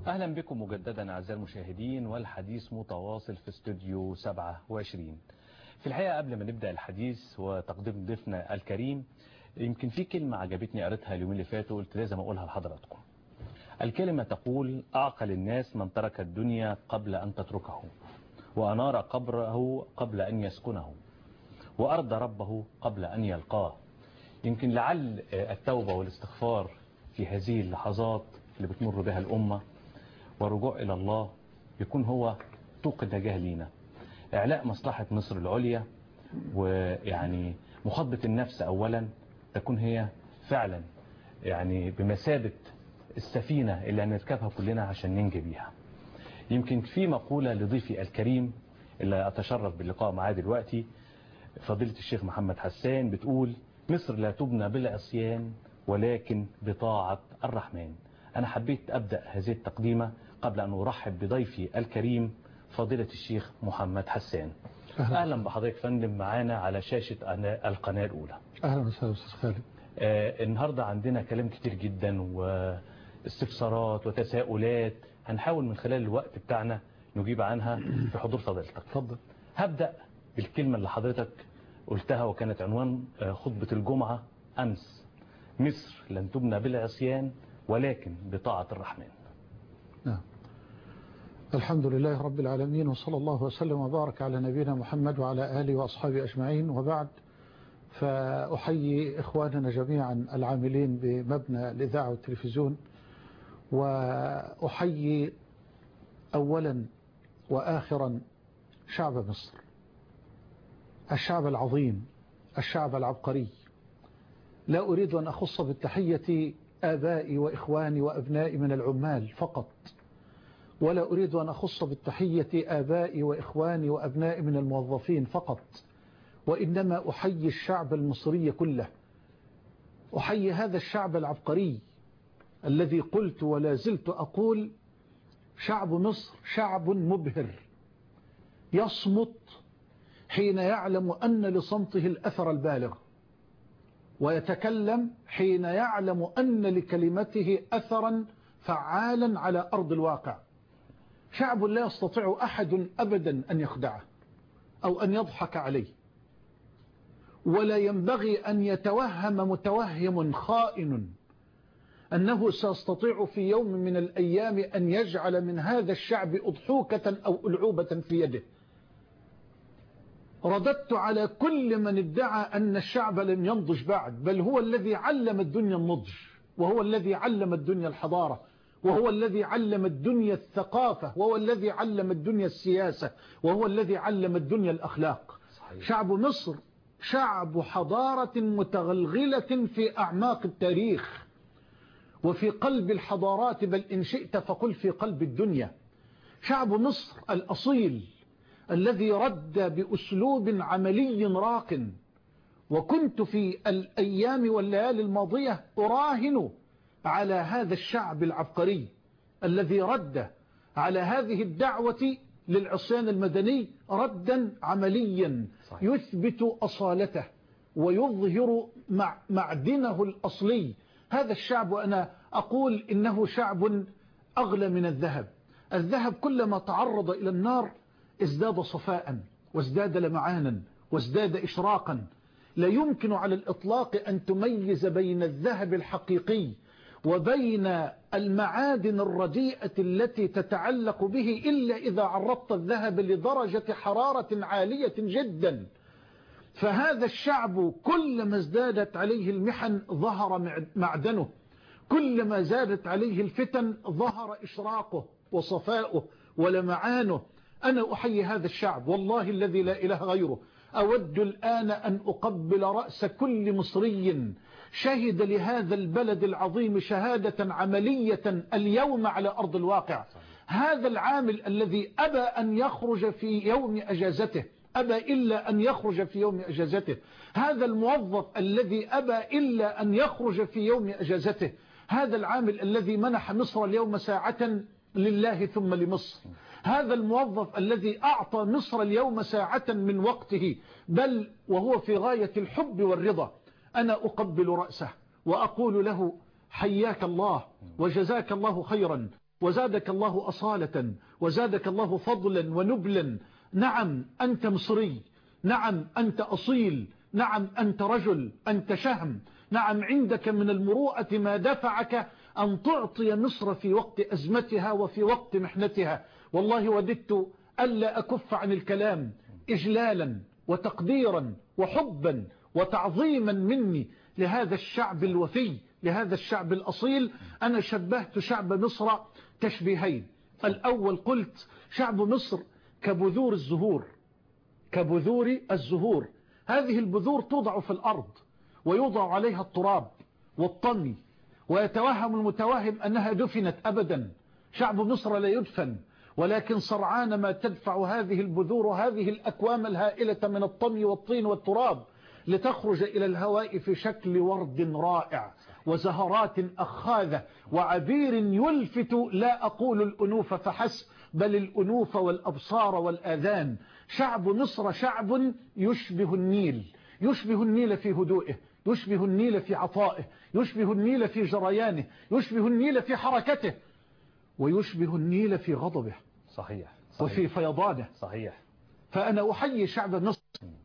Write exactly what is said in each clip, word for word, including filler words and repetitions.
أهلا بكم مجددا أعزائي المشاهدين، والحديث متواصل في استوديو سبعة وعشرين. في الحقيقة قبل ما نبدأ الحديث وتقديم ضيفنا الكريم، يمكن في كلمة عجبتني قريتها اليومين اللي فاتوا قلت لازم أقولها لحضراتكم. الكلمة تقول: أعقل الناس من ترك الدنيا قبل أن تتركه، وأنار قبره قبل أن يسكنه، وأرضى ربه قبل أن يلقاه. يمكن لعل التوبة والاستغفار في هذه اللحظات اللي بتمر بها الأمة والرجوع إلى الله يكون هو طوق النجاة لينا. إعلاء مصلحة مصر العليا ويعني مخاطبة النفس أولا تكون هي فعلا يعني بمثابة السفينة اللي هنركبها كلنا عشان ننجي بيها. يمكن في مقولة لضيفي الكريم اللي أتشرف باللقاء معاه دلوقتي، فضيلة الشيخ محمد حسان، بتقول: مصر لا تبنى بالعصيان ولكن بطاعة الرحمن. أنا حبيت أبدأ هذه التقديمة قبل أن أرحب بضيفي الكريم فضيلة الشيخ محمد حسان. أهلا, أهلا بحضرتك فندم معانا على شاشة القناة الأولى. أهلا وسهلا أستاذ خالد. آه النهاردة عندنا كلام كتير جدا واستفسارات وتساؤلات هنحاول من خلال الوقت بتاعنا نجيب عنها في حضور فضيلتك. اتفضل. هبدأ بالكلمة اللي حضرتك قلتها وكانت عنوان خطبة الجمعة أمس: مصر لن تبنى بالعصيان ولكن بطاعة الرحمن. نعم. الحمد لله رب العالمين، وصلى الله وسلم وبارك على نبينا محمد وعلى آله وأصحابه أجمعين، وبعد، فأحيي إخواننا جميعا العاملين بمبنى الإذاعة والتلفزيون، وأحيي أولا وآخرا شعب مصر، الشعب العظيم، الشعب العبقري. لا أريد أن أخص بالتحية آبائي وإخواني وأبنائي من العمال فقط، ولا أريد أن أخص بالتحية آبائي وإخواني وأبنائي من الموظفين فقط، وإنما أحيي الشعب المصري كله. أحيي هذا الشعب العبقري الذي قلت ولا زلت أقول: شعب مصر شعب مبهر، يصمت حين يعلم أن لصمته الأثر البالغ، ويتكلم حين يعلم أن لكلمته أثرا فعالا على أرض الواقع. شعب لا يستطيع أحد أبدا أن يخدعه أو أن يضحك عليه، ولا ينبغي أن يتوهم متوهم خائن أنه سيستطيع في يوم من الأيام أن يجعل من هذا الشعب أضحوكة أو ألعوبة في يده. رددت على كل من ادعى أن الشعب لم ينضج بعد، بل هو الذي علم الدنيا النضج، وهو الذي علم الدنيا الحضارة، وهو الذي علم الدنيا الثقافة، وهو الذي علم الدنيا السياسة، وهو الذي علم الدنيا الأخلاق. صحيح. شعب مصر شعب حضارة متغلغلة في أعماق التاريخ وفي قلب الحضارات، بل إن شئت فقل في قلب الدنيا. شعب مصر الأصيل الذي رد بأسلوب عملي راق، وكنت في الأيام والليالي الماضية أراهن على هذا الشعب العبقري الذي رد على هذه الدعوة للعصيان المدني ردا عمليا يثبت أصالته ويظهر معدنه الأصلي. هذا الشعب، وأنا أقول إنه شعب أغلى من الذهب. الذهب كلما تعرض إلى النار ازداد صفاء وازداد لمعانا وازداد إشراقا. لا يمكن على الإطلاق أن تميز بين الذهب الحقيقي وبين المعادن الرديئة التي تتعلق به إلا إذا عرضت الذهب لدرجة حرارة عالية جدا. فهذا الشعب كلما ازدادت عليه المحن ظهر معدنه، كلما زادت عليه الفتن ظهر إشراقه وصفاؤه ولمعانه. أنا أحيي هذا الشعب والله الذي لا إله غيره. أود الآن أن أقبل رأس كل مصري شهد لهذا البلد العظيم شهادة عملية اليوم على أرض الواقع. هذا العامل الذي أبى أن يخرج في يوم أجازته، أبى إلا أن يخرج في يوم أجازته. هذا الموظف الذي أبى إلا أن يخرج في يوم أجازته. هذا العامل الذي منح مصر اليوم ساعة لله ثم لمصر. هذا الموظف الذي أعطى مصر اليوم ساعة من وقته، بل وهو في غاية الحب والرضا. أنا أقبل رأسه وأقول له: حياك الله وجزاك الله خيرا. وزادك الله أصالة وزادك الله فضلا ونبلا. نعم أنت مصري، نعم أنت أصيل، نعم أنت رجل، أنت شهم، نعم عندك من المروءة ما دفعك أن تعطي مصر في وقت أزمتها وفي وقت محنتها. والله وددت ألا أكف عن الكلام إجلالا وتقديرا وحبا وتعظيما مني لهذا الشعب الوفي، لهذا الشعب الأصيل. أنا شبهت شعب مصر تشبيهين. الأول قلت شعب مصر كبذور الزهور، كبذور الزهور. هذه البذور توضع في الأرض ويوضع عليها التراب والطمي، ويتوهم المتوهم أنها دفنت. أبدا، شعب مصر لا يدفن، ولكن سرعان ما تدفع هذه البذور هذه الأكوام الهائلة من الطمي والطين والتراب لتخرج إلى الهواء في شكل ورد رائع وزهرات أخاذة وعبير يلفت، لا أقول الأنوف فحسب، بل الأنوف والأبصار والآذان. شعب مصر شعب يشبه النيل، يشبه النيل في هدوئه، يشبه النيل في عطائه، يشبه النيل في جريانه، يشبه النيل في حركته، ويشبه النيل في غضبه. صحيح. صحيح. وفي فيضانه. صحيح. فأنا أحيي شعب مصر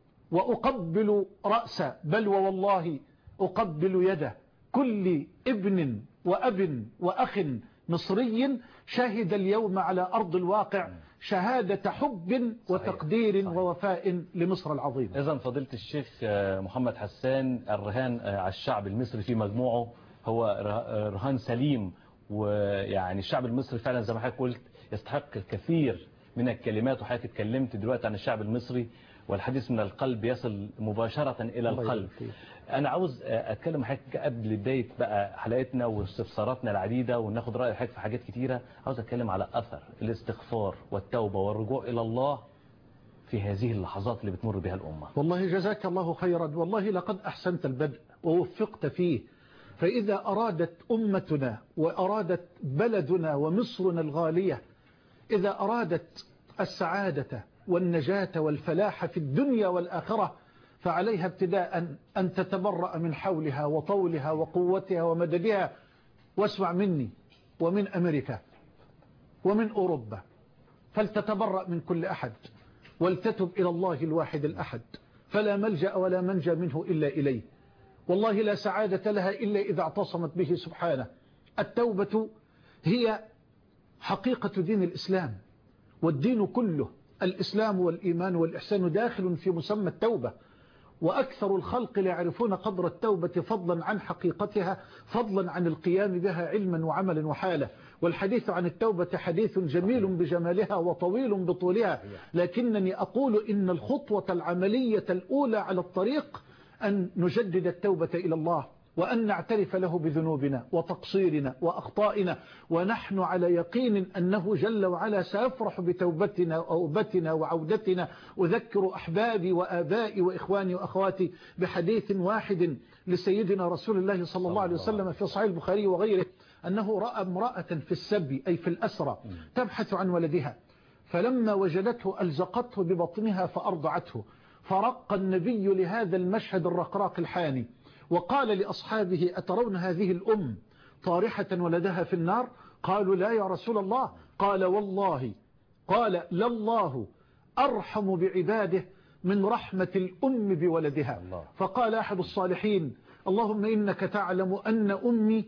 وأقبل رأس، بل والله أقبل يد كل ابن وأب وأخ مصري شهد اليوم على أرض الواقع شهادة حب وتقدير صحيح. ووفاء لمصر العظيم. إذن فضيلة الشيخ محمد حسان، الرهان على الشعب المصري في مجموعه هو رهان سليم، ويعني الشعب المصري فعلا زي ما حضرتك قلت يستحق الكثير من الكلمات. وحضرتك اتكلمت دلوقتي عن الشعب المصري، والحديث من القلب يصل مباشرة إلى القلب. أنا عاوز أتكلم حضرتك قبل بداية بقى حلقتنا واستفساراتنا العديدة وناخد رأي حضرتك في حاجات كتيرة. عاوز أتكلم على أثر الاستغفار والتوبة والرجوع إلى الله في هذه اللحظات اللي بتمر بها الأمة. والله جزاك الله خيرا، والله لقد أحسنت البدء ووفقت فيه. فإذا أرادت أمتنا وأرادت بلدنا ومصرنا الغالية، إذا أرادت السعادة والنجاة والفلاح في الدنيا والآخرة، فعليها ابتداء أن تتبرأ من حولها وطولها وقوتها ومددها. واسمع مني ومن أمريكا ومن أوروبا، فلتتبرأ من كل أحد ولتتب إلى الله الواحد الأحد، فلا ملجأ ولا منجى منه إلا إليه. والله لا سعادة لها إلا إذا اعتصمت به سبحانه. التوبة هي حقيقة دين الإسلام، والدين كله الإسلام والإيمان والإحسان داخل في مسمى التوبة. وأكثر الخلق لا يعرفون قدر التوبة فضلا عن حقيقتها، فضلا عن القيام بها علما وعملا وحالا. والحديث عن التوبة حديث جميل بجمالها وطويل بطولها، لكنني أقول إن الخطوة العملية الأولى على الطريق أن نجدد التوبة إلى الله، وأن نعترف له بذنوبنا وتقصيرنا وأخطائنا، ونحن على يقين أنه جل وعلا سيفرح بتوبتنا وأوبتنا وعودتنا. أذكر أحبابي وآبائي وإخواني وأخواتي بحديث واحد لسيدنا رسول الله صلى الله عليه وسلم في صحيح البخاري وغيره، أنه رأى امرأة في السبي أي في الأسرى تبحث عن ولدها، فلما وجدته ألزقته ببطنها فأرضعته. فرق النبي لهذا المشهد الرقراق الحاني وقال لأصحابه: أترون هذه الأم طارحة ولدها في النار؟ قالوا: لا يا رسول الله. قال: والله قال لله أرحم بعباده من رحمة الأم بولدها. الله. فقال أحد الصالحين: اللهم إنك تعلم أن أمي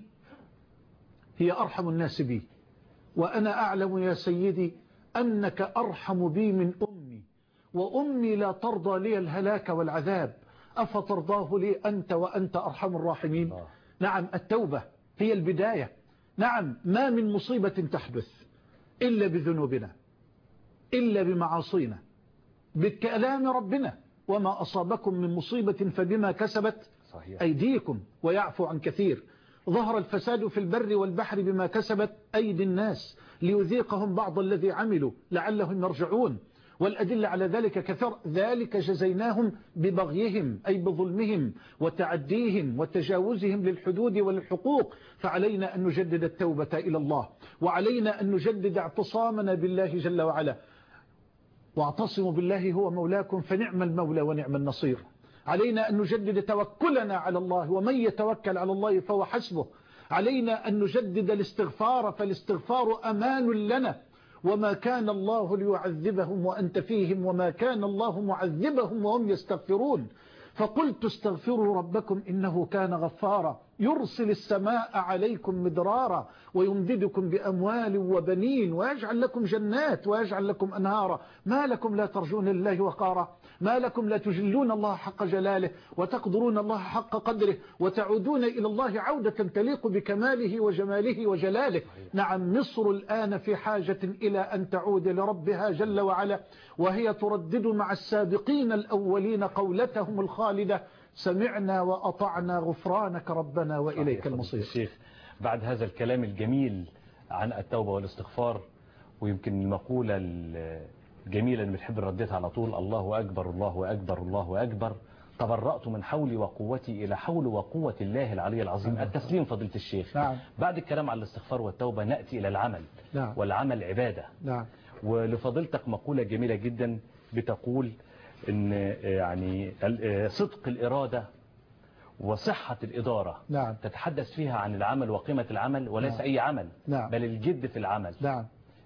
هي أرحم الناس بي، وأنا أعلم يا سيدي أنك أرحم بي من أمي، وأمي لا ترضى لي الهلاك والعذاب، أفترضاه لي أنت وأنت أرحم الراحمين؟ الله. نعم، التوبة هي البداية. نعم، ما من مصيبة تحدث إلا بذنوبنا، إلا بمعاصينا، بكلام ربنا: وما أصابكم من مصيبة فبما كسبت صحيح. أيديكم ويعفو عن كثير. ظهر الفساد في البر والبحر بما كسبت أيدي الناس ليذيقهم بعض الذي عملوا لعلهم يرجعون. والأدلة على ذلك كثر. ذلك جزيناهم ببغيهم أي بظلمهم وتعديهم وتجاوزهم للحدود وللحقوق. فعلينا أن نجدد التوبة إلى الله، وعلينا أن نجدد اعتصامنا بالله جل وعلا. واعتصموا بالله هو مولاكم فنعم المولى ونعم النصير. علينا أن نجدد توكلنا على الله، ومن يتوكل على الله فهو حسبه. علينا أن نجدد الاستغفار، فالاستغفار أمان لنا. وما كان الله ليعذبهم وأنت فيهم وما كان الله معذبهم وهم يستغفرون. فقلت استغفروا ربكم إنه كان غفارا يرسل السماء عليكم مدرارا ويمددكم بأموال وبنين ويجعل لكم جنات ويجعل لكم أنهارا ما لكم لا ترجون لله وقارا ما لكم لا تجلون الله حق جلاله وتقدرون الله حق قدره وتعودون إلى الله عودة تليق بكماله وجماله وجلاله. نعم مصر الآن في حاجة إلى أن تعود لربها جل وعلا، وهي تردد مع السابقين الأولين قولتهم الخالدة سمعنا وأطعنا غفرانك ربنا وإليك المصير. الشيخ بعد هذا الكلام الجميل عن التوبة والاستغفار، ويمكن المقولة الجميلة اللي بنحب نرددها على طول، الله أكبر الله أكبر الله أكبر، تبرأت من حولي وقوتي إلى حول وقوة الله العلي العظيم. نعم. التسليم فضيلة الشيخ. نعم. بعد الكلام على الاستغفار والتوبة نأتي إلى العمل. نعم. والعمل عبادة. نعم. ولفضيلتك مقولة جميلة جدا بتقول إن يعني صدق الإرادة وصحة الإدارة. نعم. تتحدث فيها عن العمل وقيمة العمل وليس نعم. أي عمل. نعم. بل الجد في العمل. نعم.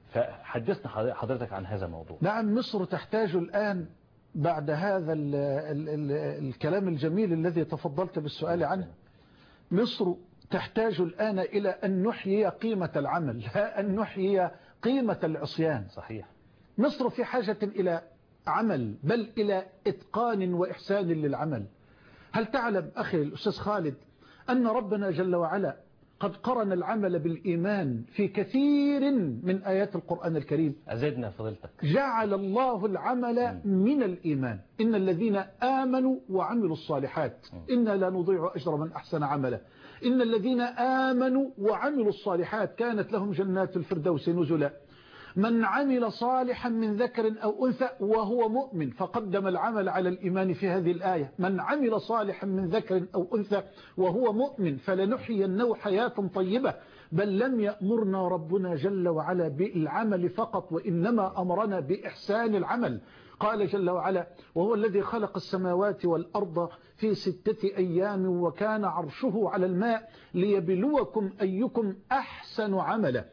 فحدثنا حضرتك عن هذا الموضوع. نعم مصر تحتاج الآن بعد هذا ال ال ال الكلام الجميل الذي تفضلت بالسؤال عنه، مصر تحتاج الآن إلى أن نحيي قيمة العمل لا أن نحيي قيمة العصيان. صحيح. مصر في حاجة إلى عمل بل إلى إتقان وإحسان للعمل. هل تعلم أخي الأستاذ خالد أن ربنا جل وعلا قد قرن العمل بالإيمان في كثير من آيات القرآن الكريم؟ أزدنا فضلتك. جعل الله العمل من الإيمان، إن الذين آمنوا وعملوا الصالحات إنا لا نضيع أجر من أحسن عملا، إن الذين آمنوا وعملوا الصالحات كانت لهم جنات الفردوس نزلا، من عمل صالحا من ذكر أو أنثى وهو مؤمن، فقدم العمل على الإيمان في هذه الآية، من عمل صالحا من ذكر أو أنثى وهو مؤمن فلنحيينه حياة طيبة. بل لم يأمرنا ربنا جل وعلا بالعمل فقط وإنما أمرنا بإحسان العمل. قال جل وعلا وهو الذي خلق السماوات والأرض في ستة أيام وكان عرشه على الماء ليبلوكم أيكم أحسن عملا.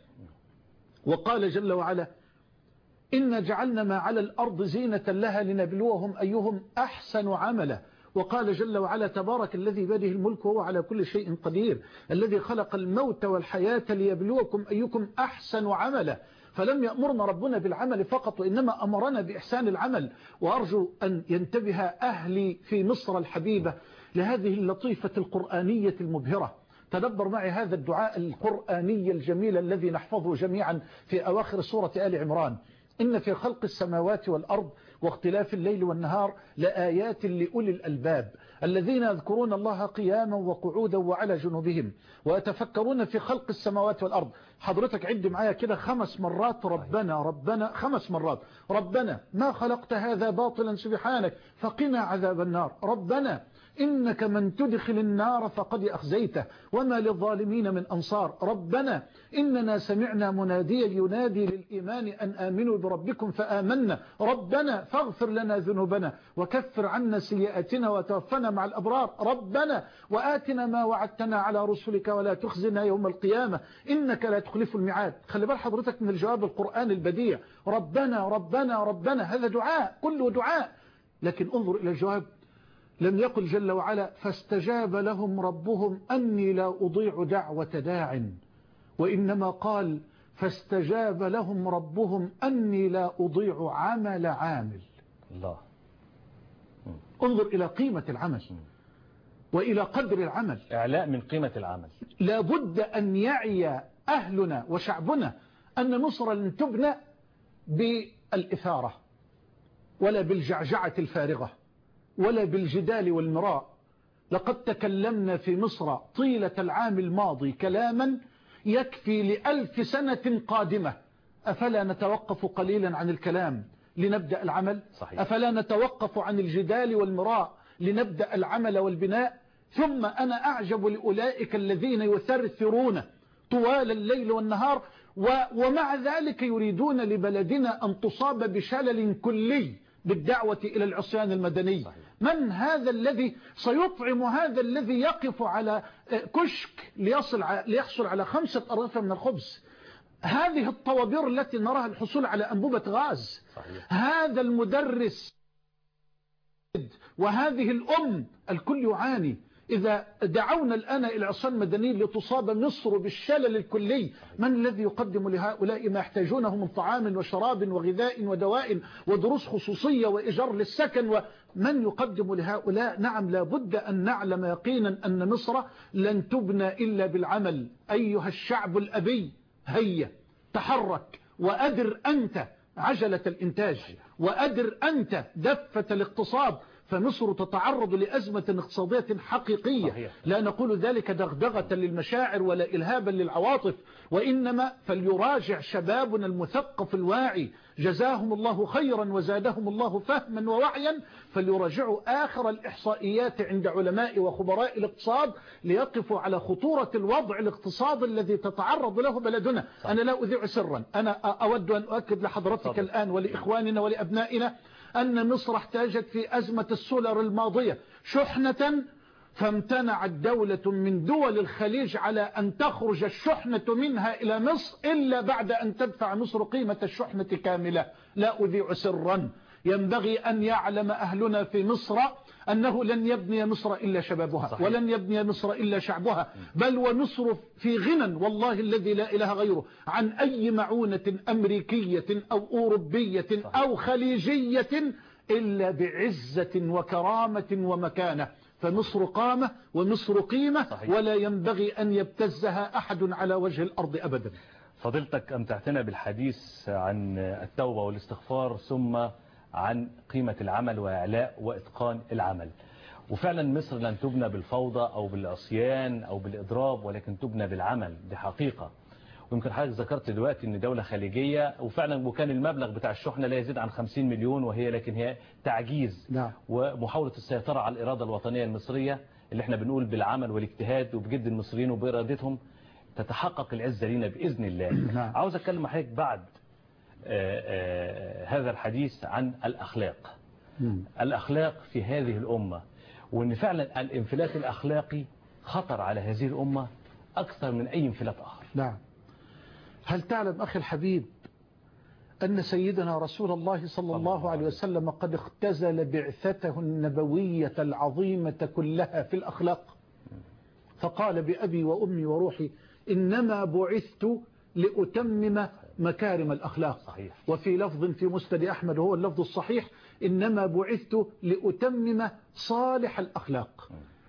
وقال جل وعلا إنا جعلنا ما على الأرض زينة لها لنبلوهم أيهم أحسن عملا. وقال جل وعلا تبارك الذي بيده الملك وهو على كل شيء قدير الذي خلق الموت والحياة ليبلوكم أيكم أحسن عملا. فلم يأمرنا ربنا بالعمل فقط وإنما أمرنا بإحسان العمل. وأرجو أن ينتبه أهلي في مصر الحبيبة لهذه اللطيفة القرآنية المبهرة. تدبر معي هذا الدعاء القرآني الجميل الذي نحفظه جميعا في أواخر سورة آل عمران: إن في خلق السماوات والأرض واختلاف الليل والنهار لآيات لأولي الألباب الذين يذكرون الله قياما وقعودا وعلى جنوبهم ويتفكرون في خلق السماوات والأرض. حضرتك عد معايا كده خمس مرات ربنا ربنا خمس مرات ربنا ما خلقت هذا باطلا سبحانك فقنا عذاب النار، ربنا إنك من تدخل النار فقد أخزيته وما للظالمين من أنصار، ربنا إننا سمعنا مناديا ينادي للإيمان أن آمنوا بربكم فآمنا، ربنا فاغفر لنا ذنوبنا وكفر عنا سيئاتنا وتوفنا مع الأبرار، ربنا وآتنا ما وعدتنا على رسلك ولا تخزنا يوم القيامة إنك لا تخلف الميعاد. خلي بال حضرتك من الجواب القرآن البديع، ربنا ربنا ربنا، هذا دعاء كله دعاء. لكن انظر إلى الجواب، لم يقل جل وعلا فاستجاب لهم ربهم أني لا أضيع دعوة داع، وإنما قال فاستجاب لهم ربهم أني لا أضيع عمل عامل. الله. انظر إلى قيمة العمل وإلى قدر العمل، إعلاء من قيمة العمل. لابد أن يعي أهلنا وشعبنا أن مصر لن تبنى بالإثارة ولا بالجعجعة الفارغة ولا بالجدال والمراء. لقد تكلمنا في مصر طيلة العام الماضي كلاما يكفي لألف سنة قادمة، أفلا نتوقف قليلا عن الكلام لنبدأ العمل؟ صحيح. أفلا نتوقف عن الجدال والمراء لنبدأ العمل والبناء؟ ثم أنا أعجب لأولئك الذين يثرثرون طوال الليل والنهار ومع ذلك يريدون لبلدنا أن تصاب بشلل كلي بالدعوة إلى العصيان المدني. صحيح. من هذا الذي سيطعم هذا الذي يقف على كشك ليصل ليحصل على خمسة أرغفة من الخبز؟ هذه الطوابير التي نراها الحصول على أنبوبة غاز. صحيح. هذا المدرس وهذه الأم الكل يعاني. إذا دعونا الآن إلى عصيان مدني لتصاب مصر بالشلل الكلي، من الذي يقدم لهؤلاء ما يحتاجونه من طعام وشراب وغذاء ودواء ودروس خصوصية وإيجار للسكن؟ ومن يقدم لهؤلاء؟ نعم، لابد أن نعلم يقينا أن مصر لن تبنى إلا بالعمل. أيها الشعب الأبي، هيا تحرك وأدر أنت عجلة الإنتاج، وأدر أنت دفة الاقتصاد، فمصر تتعرض لأزمة اقتصادية حقيقية. صحيح. لا نقول ذلك دغدغة للمشاعر ولا إلهابا للعواطف، وإنما فليراجع شبابنا المثقف الواعي جزاهم الله خيرا وزادهم الله فهما ووعيا، فليراجعوا آخر الإحصائيات عند علماء وخبراء الاقتصاد ليقفوا على خطورة الوضع الاقتصادي الذي تتعرض له بلدنا. صح. أنا لا أذيع سرا، أنا أود أن أؤكد لحضرتك طبعا. الآن ولإخواننا ولأبنائنا أن مصر احتاجت في أزمة السولر الماضية شحنة، فامتنعت دولة من دول الخليج على أن تخرج الشحنة منها إلى مصر إلا بعد أن تدفع مصر قيمة الشحنة كاملة. لا أذيع سرا، ينبغي أن يعلم أهلنا في مصر أنه لن يبني مصر إلا شبابها. صحيح. ولن يبني مصر إلا شعبها، بل ومصر في غنى والله الذي لا إله غيره عن أي معونة أمريكية أو أوروبية. صحيح. أو خليجية إلا بعزة وكرامة ومكانة. فمصر قامة ومصر قيمة. صحيح. ولا ينبغي أن يبتزها أحد على وجه الأرض أبدا. فضيلتك أمتعتنا بالحديث عن التوبة والاستغفار، ثم عن قيمة العمل وإعلاء وإتقان العمل. وفعلا مصر لن تبنى بالفوضى أو بالعصيان أو بالإضراب، ولكن تبنى بالعمل. دي حقيقة. ويمكن حضرتك ذكرت دلوقتي ان دولة خليجية، وفعلا وكان المبلغ بتاع الشحنة لا يزيد عن خمسين مليون، وهي لكن هي تعجيز. نعم. ومحاولة السيطرة على الإرادة الوطنية المصرية اللي احنا بنقول بالعمل والاجتهاد وبجد المصريين وبإرادتهم تتحقق العزة لنا بإذن الله. نعم. عاوز أتكلم مع حضرتك بعد آآ آآ هذا الحديث عن الأخلاق. مم. الأخلاق في هذه الأمة، وأن فعلا الانفلات الأخلاقي خطر على هذه الأمة أكثر من أي انفلات آخر. نعم. هل تعلم أخي الحبيب أن سيدنا رسول الله صلى الله عليه وسلم قد اختزل بعثته النبوية العظيمة كلها في الأخلاق؟ فقال بأبي وأمي وروحي إنما بعثت لأتمم مكارم الأخلاق. صحيح. وفي لفظ في مسند أحمد هو اللفظ الصحيح إنما بعثت لأتمم صالح الأخلاق.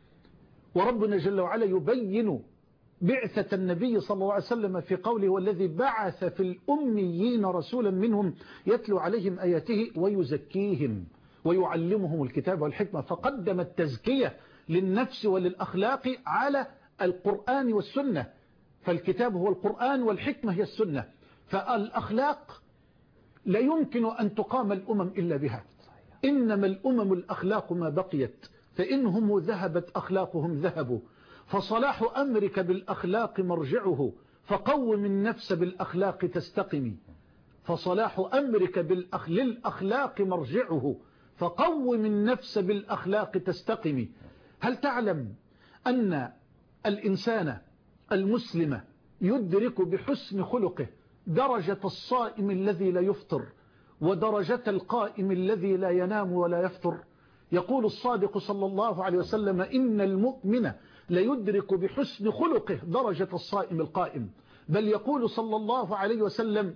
وربنا جل وعلا يبين بعثة النبي صلى الله عليه وسلم في قوله والذي بعث في الأميين رسولا منهم يتلو عليهم آياته ويزكيهم ويعلمهم الكتاب والحكمة. فقدم التزكية للنفس وللأخلاق على القرآن والسنة، فالكتاب هو القرآن والحكمة هي السنة. فالأخلاق لا يمكن أن تقام الأمم إلا بها. إنما الأمم الأخلاق ما بقيت، فإنهم ذهبت أخلاقهم ذهبوا. فصلاح أمرك بالأخلاق مرجعه، فقوم النفس بالأخلاق تستقمي. فصلاح أمرك بالأخ... للأخلاق مرجعه، فقوم النفس بالأخلاق تستقمي. هل تعلم أن الإنسان المسلم يدرك بحسن خلقه درجة الصائم الذي لا يفطر ودرجة القائم الذي لا ينام ولا يفطر؟ يقول الصادق صلى الله عليه وسلم إن المؤمن ليدرك بحسن خلقه درجة الصائم القائم. بل يقول صلى الله عليه وسلم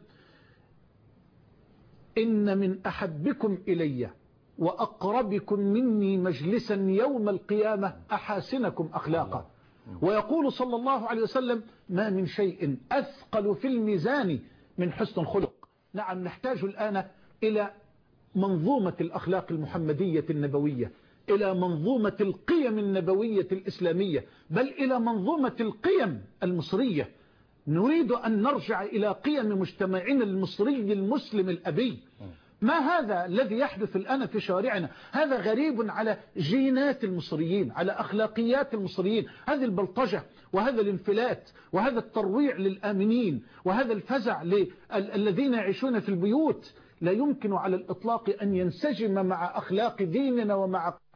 إن من أحبكم إلي وأقربكم مني مجلسا يوم القيامة أحاسنكم أخلاقا. ويقول صلى الله عليه وسلم ما من شيء أثقل في الميزان من حسن الخلق. نعم، نحتاج الآن إلى منظومة الأخلاق المحمدية النبوية، إلى منظومة القيم النبوية الإسلامية، بل إلى منظومة القيم المصرية. نريد أن نرجع إلى قيم مجتمعنا المصري المسلم الأبي. ما هذا الذي يحدث الآن في شوارعنا؟ هذا غريب على جينات المصريين، على أخلاقيات المصريين. هذه البلطجة وهذا الانفلات وهذا الترويع للآمنين وهذا الفزع للذين يعيشون في البيوت لا يمكن على الإطلاق أن ينسجم مع أخلاق ديننا ومع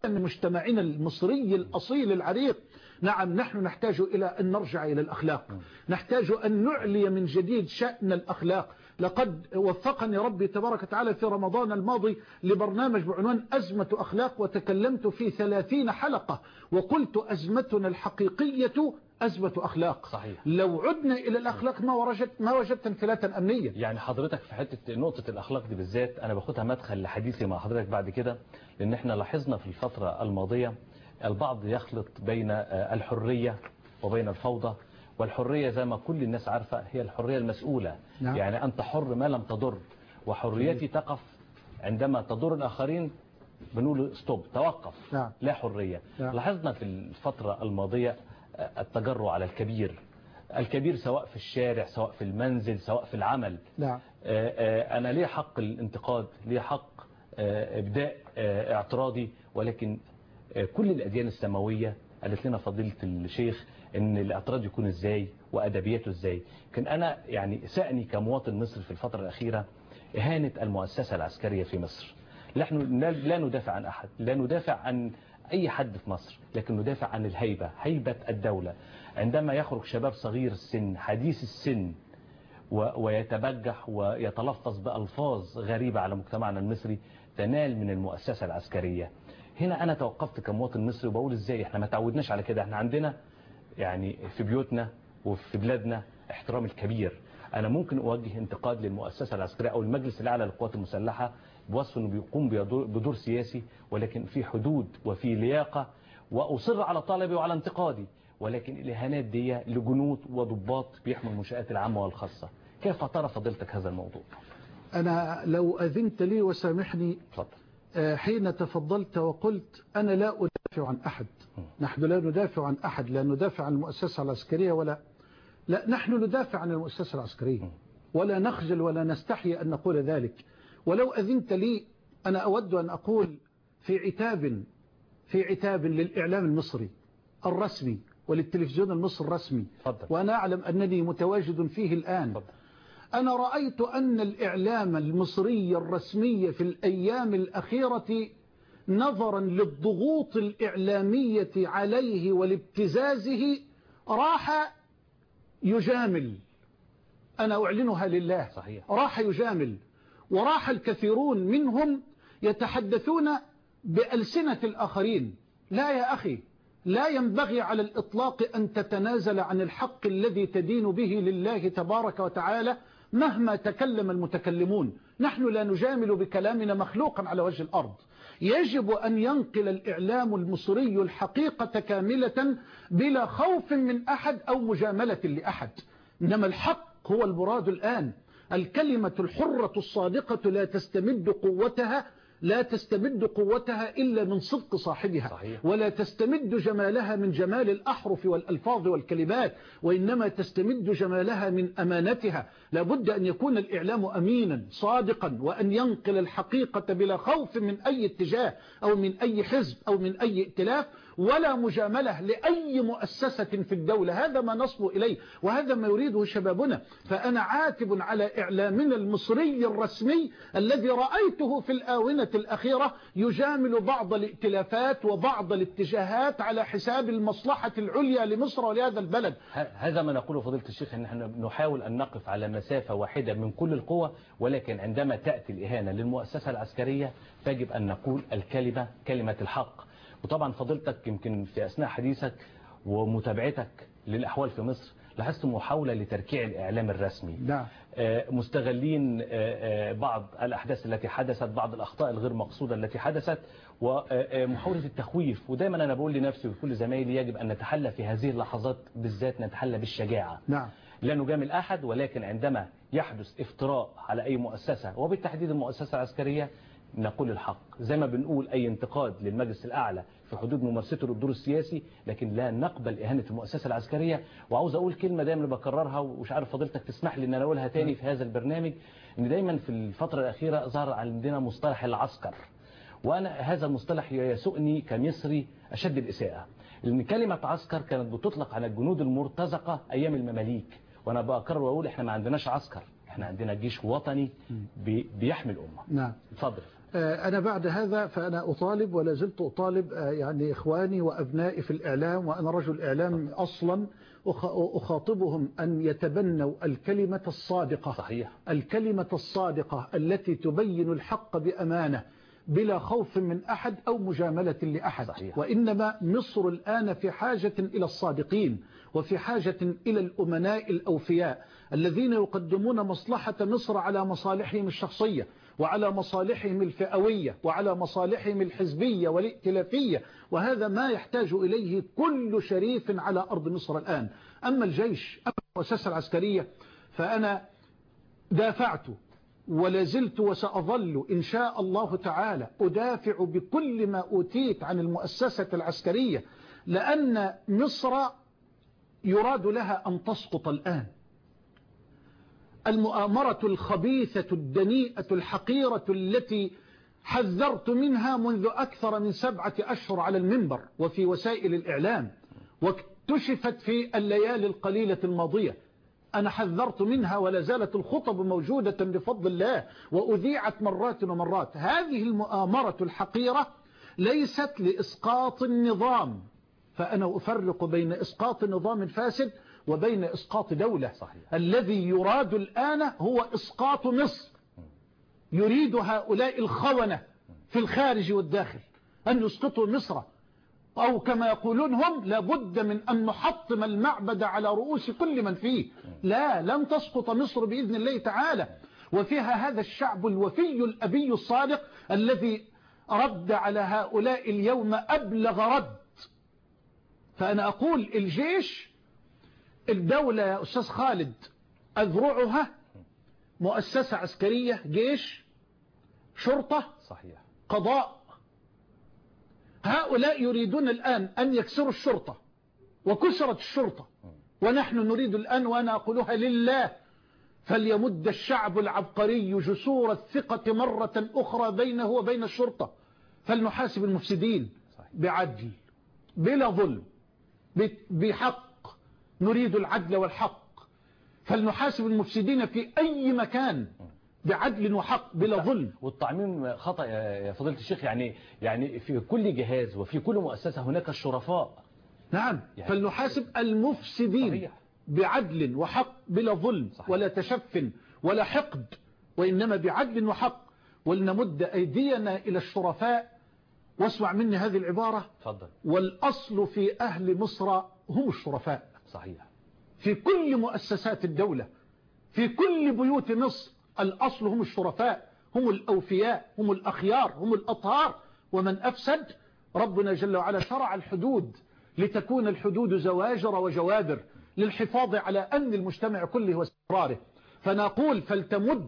مجتمعنا المصري الأصيل العريق. نعم نحن نحتاج إلى أن نرجع إلى الأخلاق، نحتاج أن نعلي من جديد شأن الأخلاق. لقد وفقني ربي تبارك وتعالى في رمضان الماضي لبرنامج بعنوان أزمة أخلاق، وتكلمت في ثلاثين حلقة وقلت أزمتنا الحقيقية أزمة أخلاق. صحيح. لو عدنا إلى الأخلاق ما وجدت ما وجدت انفلاتا أمنيا. يعني حضرتك في حتة نقطة الأخلاق دي بالذات أنا باخدها مدخل لحديثي مع حضرتك بعد كده، لأن احنا لاحظنا في الفترة الماضية البعض يخلط بين الحرية وبين الفوضى. والحرية زي ما كل الناس عارفة هي الحرية المسؤولة. نعم. يعني أنت حر ما لم تضر، وحريتي تقف عندما تضر الآخرين بنقول ستوب، توقف. نعم. لا حرية. نعم. لاحظنا في الفترة الماضية التجرع على الكبير، الكبير سواء في الشارع سواء في المنزل سواء في العمل. نعم. أنا ليه حق الانتقاد، ليه حق إبداء اعتراضي، ولكن كل الأديان السماوية قالت لنا فضيلة الشيخ ان الاعتراض يكون ازاي وادبياته ازاي. كان انا يعني سأني كمواطن مصري في الفترة الأخيرة إهانة المؤسسة العسكرية في مصر. نحن لا ندافع عن أحد، لا ندافع عن أي حد في مصر، لكن ندافع عن الهيبة، هيبة الدولة. عندما يخرج شباب صغير السن حديث السن ويتبجح ويتلفظ بألفاظ غريبة على مجتمعنا المصري تنال من المؤسسة العسكرية. هنا أنا توقفت كمواطن مصري وبقول إزاي إحنا ما تعودناش على كده. إحنا عندنا يعني في بيوتنا وفي بلادنا احترام الكبير. أنا ممكن أوجه انتقاد للمؤسسة العسكرية أو المجلس الأعلى للقوات المسلحة بوصف أنه بيقوم بدور سياسي، ولكن في حدود وفي لياقة، وأصر على طلبي وعلى انتقادي. ولكن الإهانات دي لجنود وضباط بيحموا المنشآت العامة والخاصة. كيف ترى فضيلتك هذا الموضوع؟ أنا لو أذنت لي وسامحني، فضل. حين تفضلت وقلت أنا لا أدافع عن أحد، نحن لا ندافع عن أحد، لا ندافع عن المؤسسة العسكرية ولا لا، نحن ندافع عن المؤسسة العسكرية ولا نخجل ولا نستحي أن نقول ذلك. ولو أذنت لي أنا أود أن أقول في عتاب في عتاب للإعلام المصري الرسمي وللتلفزيون المصري الرسمي، فضل. وأنا أعلم أنني متواجد فيه الآن. فضل. أنا رأيت أن الإعلام المصري الرسمي في الأيام الأخيرة نظرا للضغوط الإعلامية عليه ولابتزازه راح يجامل. أنا أعلنها لله. صحيح. راح يجامل، وراح الكثيرون منهم يتحدثون بألسنة الآخرين. لا يا أخي، لا ينبغي على الإطلاق أن تتنازل عن الحق الذي تدين به لله تبارك وتعالى مهما تكلم المتكلمون. نحن لا نجامل بكلامنا مخلوقا على وجه الأرض. يجب أن ينقل الإعلام المصري الحقيقة كاملة بلا خوف من أحد أو مجاملة لأحد. إنما الحق هو المراد الآن. الكلمة الحرة الصادقة لا تستمد قوتها لا تستمد قوتها إلا من صدق صاحبها. صحيح. ولا تستمد جمالها من جمال الأحرف والألفاظ والكلمات، وإنما تستمد جمالها من أمانتها. لابد أن يكون الإعلام أمينا صادقا، وأن ينقل الحقيقة بلا خوف من أي اتجاه أو من أي حزب أو من أي ائتلاف، ولا مجاملة لأي مؤسسة في الدولة. هذا ما نصل إليه وهذا ما يريده شبابنا. فأنا عاتب على إعلامنا المصري الرسمي الذي رأيته في الآونة الأخيرة يجامل بعض الائتلافات وبعض الاتجاهات على حساب المصلحة العليا لمصر ولهذا البلد. هذا ما نقوله فضيلة الشيخ، أن نحن نحاول أن نقف على مسافة واحدة من كل القوى، ولكن عندما تأتي الإهانة للمؤسسة العسكرية فيجب أن نقول الكلمة كلمة الحق. وطبعا فضيلتك يمكن في أثناء حديثك ومتابعتك للأحوال في مصر لاحظت محاولة لتركيع الإعلام الرسمي. نعم. مستغلين بعض الأحداث التي حدثت، بعض الأخطاء الغير مقصودة التي حدثت، ومحاولة التخويف. ودايما أنا بقول لنفسي وكل زمايلي يجب أن نتحلى في هذه اللحظات بالذات، نتحلى بالشجاعة. نعم. لا نجامل أحد، ولكن عندما يحدث افتراء على أي مؤسسة وبالتحديد المؤسسة العسكرية نقول الحق. زي ما بنقول أي انتقاد للمجلس الأعلى في حدود ممارسته للدور السياسي، لكن لا نقبل إهانة المؤسسة العسكرية. وعاوز أقول كلمة دايما بكررها ومش عارف فضيلتك تسمح لي أن أنا أقولها تاني في هذا البرنامج، إن دايما في الفترة الأخيرة ظهر عندنا مصطلح العسكر، وأنا هذا المصطلح يسؤني كمصري أشد الإساءة. لأن كلمة عسكر كانت بتطلق على الجنود المرتزقة أيام المماليك، وأنا بكرر وأقول إحنا ما عندناش عسكر، إحنا عندنا جيش وطني بيحمي الأمة. نعم. اتفضل. أنا بعد هذا فأنا أطالب ولا زلت أطالب يعني إخواني وأبنائي في الإعلام، وأنا رجل إعلام أصلا، أخاطبهم أن يتبنوا الكلمة الصادقة. صحيح. الكلمة الصادقة التي تبين الحق بأمانة بلا خوف من أحد أو مجاملة لأحد. صحيح. وإنما مصر الآن في حاجة إلى الصادقين، وفي حاجة إلى الأمناء الأوفياء الذين يقدمون مصلحة مصر على مصالحهم الشخصية، وعلى مصالحهم الفئوية، وعلى مصالحهم الحزبية والائتلافية، وهذا ما يحتاج إليه كل شريف على أرض مصر الآن. أما الجيش، أما المؤسسة العسكرية، فأنا دافعت ولا زلت وسأظل إن شاء الله تعالى أدافع بكل ما أوتيت عن المؤسسة العسكرية، لأن مصر يراد لها أن تسقط الآن. المؤامرة الخبيثة الدنيئة الحقيرة التي حذرت منها منذ أكثر من سبعة أشهر على المنبر وفي وسائل الإعلام، واكتشفت في الليالي القليلة الماضية، أنا حذرت منها ولا زالت الخطب موجودة بفضل الله وأذيعت مرات ومرات. هذه المؤامرة الحقيرة ليست لإسقاط النظام، فأنا أفرق بين إسقاط نظام فاسد وبين إسقاط دولة. صحيح. الذي يراد الآن هو إسقاط مصر. يريد هؤلاء الخونة في الخارج والداخل أن يسقطوا مصر، أو كما يقولون هم لابد من أن نحطم المعبد على رؤوس كل من فيه. لا، لن تسقط مصر بإذن الله تعالى، وفيها هذا الشعب الوفي الأبي الصادق الذي رد على هؤلاء اليوم أبلغ رد. فأنا أقول الجيش، الدولة يا أستاذ خالد أذرعها مؤسسة عسكرية، جيش، شرطة، صحيح، قضاء. هؤلاء يريدون الآن أن يكسروا الشرطة، وكسرت الشرطة، ونحن نريد الآن، وأنا أقولها لله، فليمد الشعب العبقري جسور الثقة مرة أخرى بينه وبين الشرطة، فلنحاسب المفسدين بعدل بلا ظلم، بحق. نريد العدل والحق، فلنحاسب المفسدين في أي مكان بعدل وحق بلا ظلم. والتعميم خطأ يا فضيلة الشيخ، يعني يعني في كل جهاز وفي كل مؤسسة هناك الشرفاء. نعم، يعني فلنحاسب المفسدين صحيح. بعدل وحق بلا ظلم. صحيح. ولا تشف ولا حقد، وإنما بعدل وحق. ولنمد أيدينا إلى الشرفاء. واسمع مني هذه العبارة. فضل. والأصل في أهل مصر هم الشرفاء. صحيح. في كل مؤسسات الدولة، في كل بيوت مصر، الأصل هم الشرفاء، هم الأوفياء، هم الأخيار، هم الأطهار. ومن أفسد، ربنا جل وعلا شرع الحدود لتكون الحدود زواجر وجوابر للحفاظ على أمن المجتمع كله واستقراره. فنقول فلتمد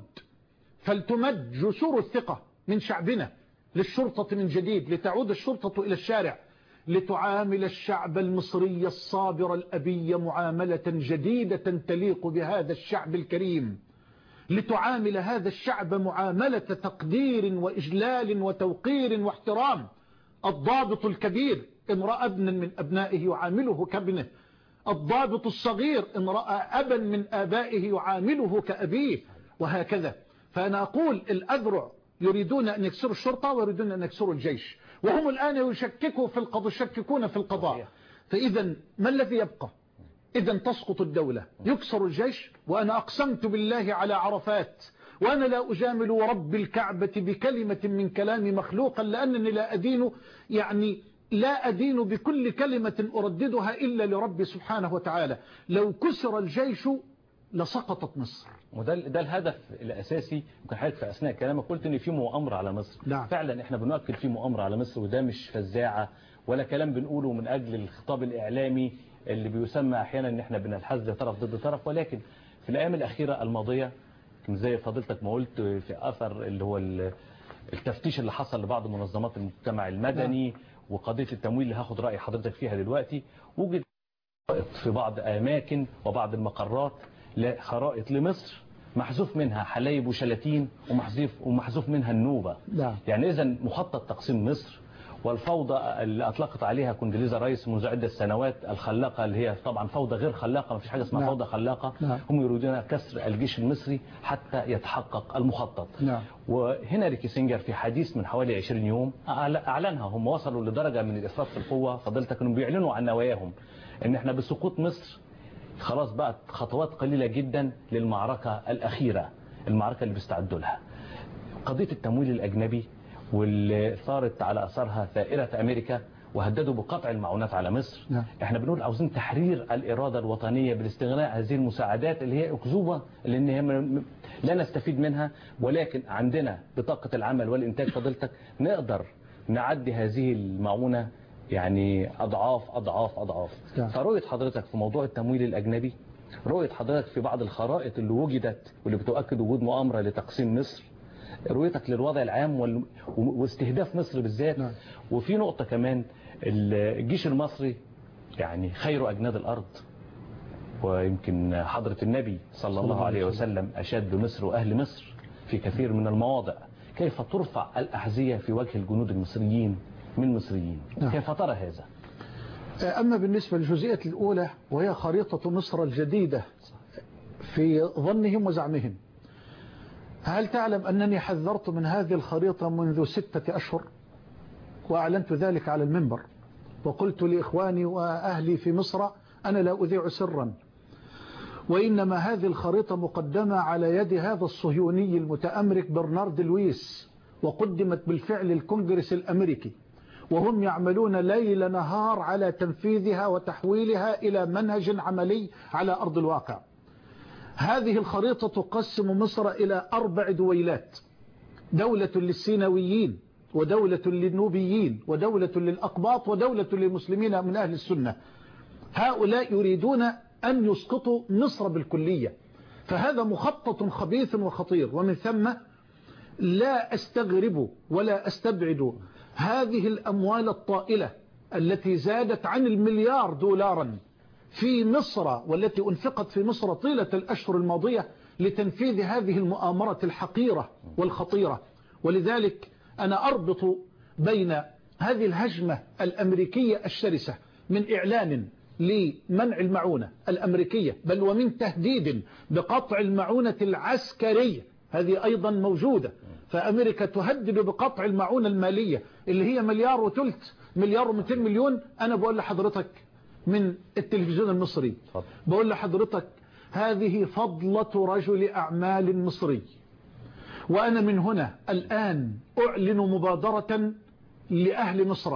فلتمد جسور الثقة من شعبنا للشرطة من جديد، لتعود الشرطة إلى الشارع، لتعامل الشعب المصري الصابر الأبي معاملة جديدة تليق بهذا الشعب الكريم، لتعامل هذا الشعب معاملة تقدير وإجلال وتوقير واحترام. الضابط الكبير إن رأى ابنا من أبنائه يعامله كابنه، الضابط الصغير إن رأى أبا من آبائه يعامله كأبيه، وهكذا. فأنا أقول الأذرع يريدون أن يكسروا الشرطة ويريدون أن يكسروا الجيش، وهم الآن يشككوا في القضاء، يشككون في القضاء. فإذا ما الذي يبقى؟ إذا تسقط الدولة، يكسر الجيش. وأنا أقسمت بالله على عرفات، وأنا لا أجامل ورب الكعبة بكلمة من كلام مخلوقا، لأنني لا أدين يعني لا أدين بكل كلمة أرددها إلا لرب سبحانه وتعالى. لو كسر الجيش لسقطت مصر. وده ده الهدف الأساسي. يمكن حضرتك في أثناء كلامك قلت إن في مؤامرة على مصر. نعم. فعلا إحنا بنؤكد في مؤامرة على مصر، وده مش فزاعة ولا كلام بنقوله من أجل الخطاب الإعلامي اللي بيسمى أحيانا إن إحنا بننحاز لطرف ضد طرف. ولكن في الأيام الأخيرة الماضية زي فضيلتك ما قلت في أثر اللي هو التفتيش اللي حصل لبعض منظمات المجتمع المدني. نعم. وقضية التمويل اللي هاخد رأي حضرتك فيها دلوقتي، وجد في بعض أماكن وبعض المقرات خرائط لمصر محذوف منها حلايب وشلاتين، ومحذوف ومحذوف منها النوبة. نعم. يعني إذا مخطط تقسيم مصر، والفوضى اللي أطلقت عليها كوندليزا رايس منذ عدة سنوات الخلاقة، اللي هي طبعا فوضى غير خلاقة، ما فيش حاجة اسمها نعم. فوضى خلاقة. نعم. هم يريدون كسر الجيش المصري حتى يتحقق المخطط. نعم. وهنري كيسنجر في حديث من حوالي عشرين يوم أعلنها. هم وصلوا لدرجة من الإفراط في القوة فضلتك أنهم بيعلنوا عن نواياهم إن إحنا بسقوط مصر خلاص بقت خطوات قليلة جدا للمعركة الأخيرة، المعركة اللي بيستعدوا لها. قضية التمويل الأجنبي واللي صارت على أثرها ثائرة أمريكا وهددوا بقطع المعونات على مصر. نعم. احنا بنقول عاوزين تحرير الإرادة الوطنية بالاستغناء هذه المساعدات اللي هي أكذوبة، لأن هي لا نستفيد منها، ولكن عندنا بطاقة العمل والإنتاج فضلتك نقدر نعدي هذه المعونة يعني أضعاف أضعاف أضعاف. نعم. فرؤية حضرتك في موضوع التمويل الأجنبي، رؤية حضرتك في بعض الخرائط اللي وجدت واللي بتؤكد وجود مؤامرة لتقسيم مصر، رؤيتك للوضع العام وال... واستهداف مصر بالذات. نعم. وفي نقطة كمان، الجيش المصري يعني خير أجناد الأرض، ويمكن حضرة النبي صلى الله عليه وسلم أشاد بمصر وأهل مصر في كثير من المواضع. كيف ترفع الأحذية في وجه الجنود المصريين من مصريين؟ نعم. كيف ترى هذا؟ أما بالنسبة للجزئية الأولى وهي خريطة مصر الجديدة في ظنهم وزعمهم، هل تعلم أنني حذرت من هذه الخريطة منذ ستة أشهر وأعلنت ذلك على المنبر، وقلت لإخواني وأهلي في مصر أنا لا أذيع سرا، وإنما هذه الخريطة مقدمة على يد هذا الصهيوني المتأمرك برنارد لويس، وقدمت بالفعل الكونغرس الأمريكي، وهم يعملون ليل نهار على تنفيذها وتحويلها إلى منهج عملي على أرض الواقع. هذه الخريطة تقسم مصر إلى أربع دويلات: دولة للسيناويين، ودولة للنوبيين، ودولة للأقباط، ودولة للمسلمين من أهل السنة. هؤلاء يريدون أن يسقطوا مصر بالكلية، فهذا مخطط خبيث وخطير. ومن ثم لا أستغرب ولا أستبعد هذه الأموال الطائلة التي زادت عن المليار دولارا في مصر، والتي أنفقت في مصر طيلة الأشهر الماضية لتنفيذ هذه المؤامرة الحقيرة والخطيرة. ولذلك أنا أربط بين هذه الهجمة الأمريكية الشرسة من إعلان لمنع المعونة الأمريكية، بل ومن تهديد بقطع المعونة العسكرية، هذه أيضا موجودة. فأمريكا تهدد بقطع المعونة المالية اللي هي مليار وثلث، مليار ومئتين مليون. أنا بقول لحضرتك من التلفزيون المصري، بقول لحضرتك هذه فضلة رجل أعمال مصري. وأنا من هنا الآن أعلن مبادرة لأهل مصر،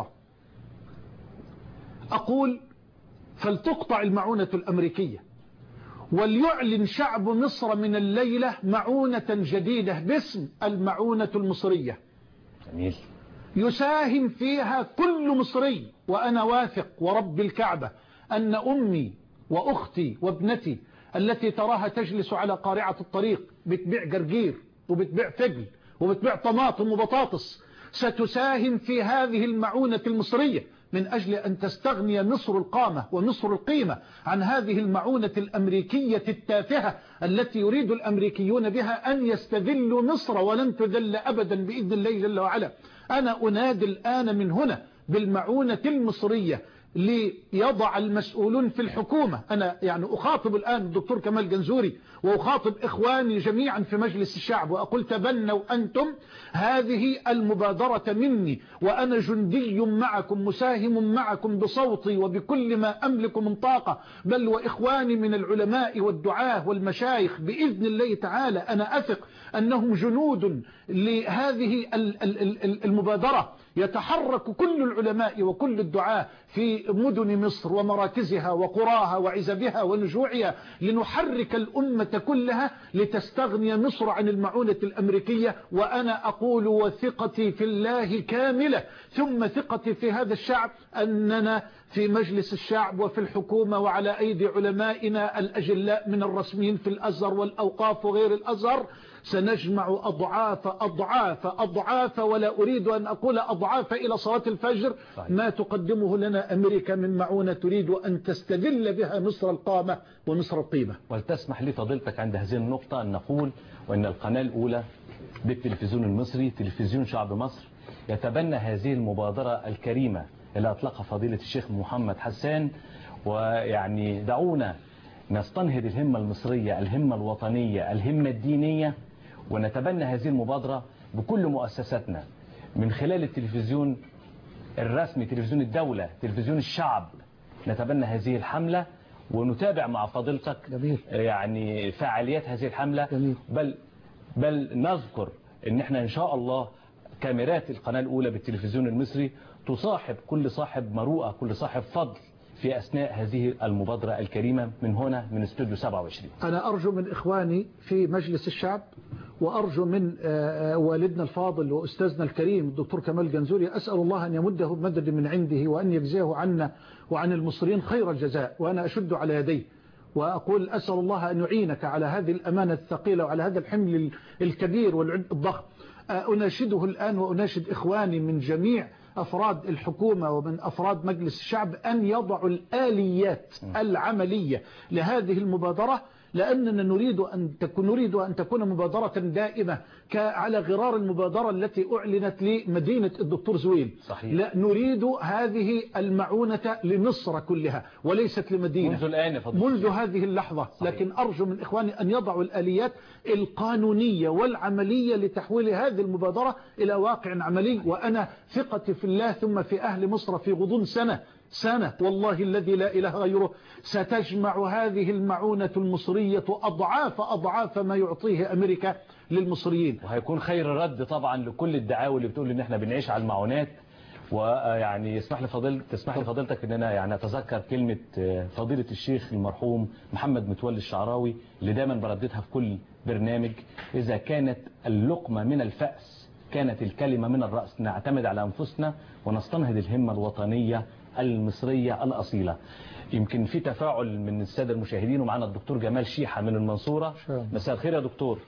أقول فلتقطع المعونة الأمريكية، وليعلن شعب مصر من الليلة معونة جديدة باسم المعونة المصرية. جميل. يساهم فيها كل مصري، وأنا واثق ورب الكعبة أن أمي وأختي وابنتي التي تراها تجلس على قارعة الطريق بتبيع جرجير وبتبيع فجل وبتبيع طماطم وبطاطس ستساهم في هذه المعونة المصرية من أجل أن تستغني مصر القامة ومصر القيمة عن هذه المعونة الأمريكية التافهة التي يريد الأمريكيون بها أن يستذلوا مصر، ولن تذل أبدا بإذن الله جل وعلا. أنا أنادي الآن من هنا بالمعونة المصرية ليضع المسؤولون في الحكومة. أنا يعني أخاطب الآن الدكتور كمال جنزوري وأخاطب إخواني جميعا في مجلس الشعب، وأقول تبنوا أنتم هذه المبادرة مني، وأنا جندي معكم مساهم معكم بصوتي وبكل ما أملك من طاقة، بل وإخواني من العلماء والدعاة والمشايخ بإذن الله تعالى. أنا أثق أنهم جنود لهذه المبادرة. يتحرك كل العلماء وكل الدعاة في مدن مصر ومراكزها وقراها وعزبها ونجوعها لنحرك الأمة كلها لتستغني مصر عن المعونة الأمريكية. وأنا أقول وثقتي في الله كاملة، ثم ثقتي في هذا الشعب، أننا في مجلس الشعب وفي الحكومة وعلى أيدي علمائنا الأجلاء من الرسميين في الأزهر والأوقاف وغير الأزهر سنجمع أضعاف أضعاف أضعاف، ولا أريد أن أقول أضعاف إلى صلاة الفجر، ما تقدمه لنا أمريكا من معونة تريد أن تستذل بها مصر القامة ومصر القيمة. ولتسمح لي فضيلتك عند هذه النقطة أن نقول وأن القناة الأولى بالتلفزيون المصري تلفزيون شعب مصر يتبنى هذه المبادرة الكريمة اللي أطلقها فضيلة الشيخ محمد حسان. ويعني دعونا نستنهض الهمة المصرية، الهمة الوطنية، الهمة الدينية، ونتبنى هذه المبادرة بكل مؤسساتنا من خلال التلفزيون الرسمي، تلفزيون الدولة، تلفزيون الشعب. نتبنى هذه الحملة ونتابع مع فضيلتك جميل. يعني فعاليات هذه الحملة. جميل. بل بل نذكر ان احنا ان شاء الله كاميرات القناة الأولى بالتلفزيون المصري تصاحب كل صاحب مروءة، كل صاحب فضل في أثناء هذه المبادرة الكريمة من هنا من استوديو سبعة وعشرين. أنا أرجو من إخواني في مجلس الشعب، وأرجو من والدنا الفاضل وأستاذنا الكريم الدكتور كمال جنزوري، أسأل الله أن يمده بمدد من عنده وأن يجزيه عنا وعن المصريين خير الجزاء. وأنا أشد على يديه وأقول أسأل الله أن يعينك على هذه الأمانة الثقيلة وعلى هذا الحمل الكبير والضخم. أناشده الآن وأناشد إخواني من جميع أفراد الحكومة ومن أفراد مجلس الشعب أن يضعوا الآليات العملية لهذه المبادرة، لأننا نريد أن تكون نريد أن تكون مبادرة دائمة على غرار المبادرة التي أعلنت لمدينة الدكتور زويل. صحيح. لا، نريد هذه المعونة لمصر كلها وليست لمدينة منذ الآن فضل. منذ هذه اللحظة. صحيح. لكن أرجو من إخواني أن يضعوا الآليات القانونية والعملية لتحويل هذه المبادرة إلى واقع عملي. وأنا ثقتي في الله ثم في أهل مصر في غضون سنة سنة والله الذي لا إله غيره ستجمع هذه المعونة المصرية أضعاف أضعاف ما يعطيه أمريكا للمصريين. وهيكون خير رد طبعا لكل الدعاوى اللي بتقول ان احنا بنعيش على المعونات. ويعني يسمح لي فضيلة تسمح لي فضيلتك ان انا يعني اتذكر كلمة فضيلة الشيخ المرحوم محمد متولي الشعراوي اللي دايما برددها في كل برنامج: إذا كانت اللقمة من الفأس كانت الكلمة من الرأس. نعتمد على أنفسنا ونستنهض الهمة الوطنية المصرية الأصيلة. يمكن في تفاعل من السادة المشاهدين، ومعنا الدكتور جمال شيحة من المنصورة. مساء الخير يا دكتور.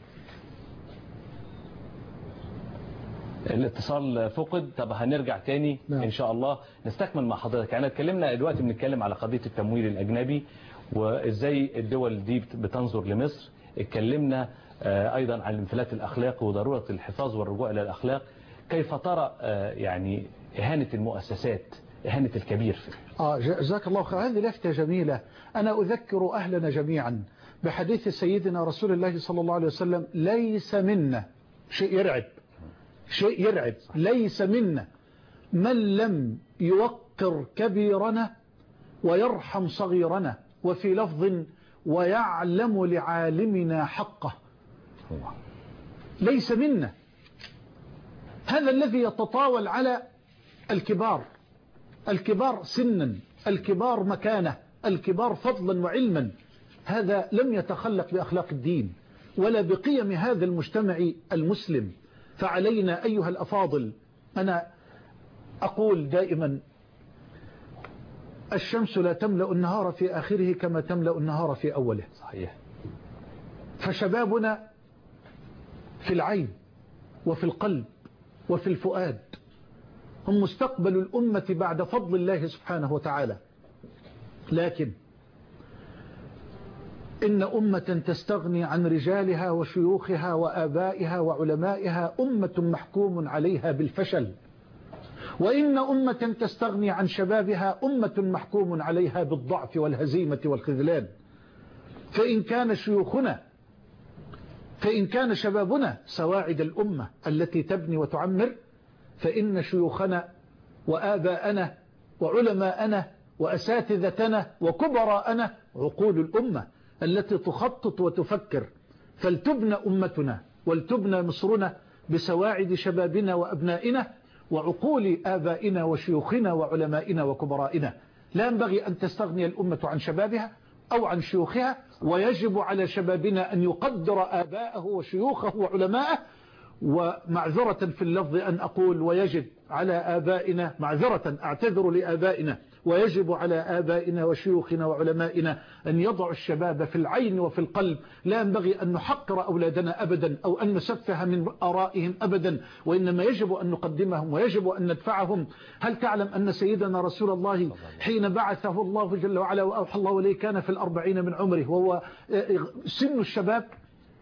الاتصال فقد. طب هنرجع تاني نعم. ان شاء الله نستكمل مع حضرتك. يعني اتكلمنا دلوقتي بنتكلم على قضية التمويل الأجنبي وازاي الدول دي بتنظر لمصر. اتكلمنا ايضا عن الانفلات الاخلاقي وضرورة الحفاظ والرجوع الى الاخلاق. كيف ترى يعني إهانة المؤسسات، إهانة الكبير فيه؟ آه جزاك الله خير. هذه لفتة جميلة. أنا أذكر أهلنا جميعا بحديث سيدنا رسول الله صلى الله عليه وسلم: ليس منا، شيء يرعب شيء يرعب ليس منا من لم يوقر كبيرنا ويرحم صغيرنا، وفي لفظ: ويعلم لعالمنا حقه. ليس منا. هذا الذي يتطاول على الكبار، الكبار سنا، الكبار مكانة، الكبار فضلا وعلما، هذا لم يتخلق بأخلاق الدين ولا بقيم هذا المجتمع المسلم. فعلينا أيها الأفاضل، أنا أقول دائما: الشمس لا تملأ النهار في آخره كما تملأ النهار في أوله. صحيح. فشبابنا في العين وفي القلب وفي الفؤاد، هم مستقبل الأمة بعد فضل الله سبحانه وتعالى. لكن إن أمة تستغني عن رجالها وشيوخها وآبائها وعلمائها أمة محكوم عليها بالفشل، وإن أمة تستغني عن شبابها أمة محكوم عليها بالضعف والهزيمة والخذلان. فإن كان شيوخنا فإن كان شبابنا سواعد الأمة التي تبني وتعمر، فإن شيوخنا وآباءنا وعلماءنا وأساتذتنا وكبراءنا عقول الأمة التي تخطط وتفكر. فلتبنى أمتنا ولتبنى مصرنا بسواعد شبابنا وأبنائنا وعقول آبائنا وشيوخنا وعلمائنا وكبرائنا. لا ينبغي أن تستغني الأمة عن شبابها أو عن شيوخها، ويجب على شبابنا أن يقدر آباءه وشيوخه وعلماءه. ومعذرة في اللفظ أن أقول ويجب على آبائنا، معذرة أعتذر لآبائنا، ويجب على آبائنا وشيوخنا وعلمائنا أن يضعوا الشباب في العين وفي القلب. لا ينبغي أن نحقر أولادنا أبدا أو أن نسفه من آرائهم أبدا، وإنما يجب أن نقدمهم ويجب أن ندفعهم. هل تعلم أن سيدنا رسول الله حين بعثه الله جل وعلا وأوحى الله إليه كان في الأربعين من عمره وهو سن الشباب؟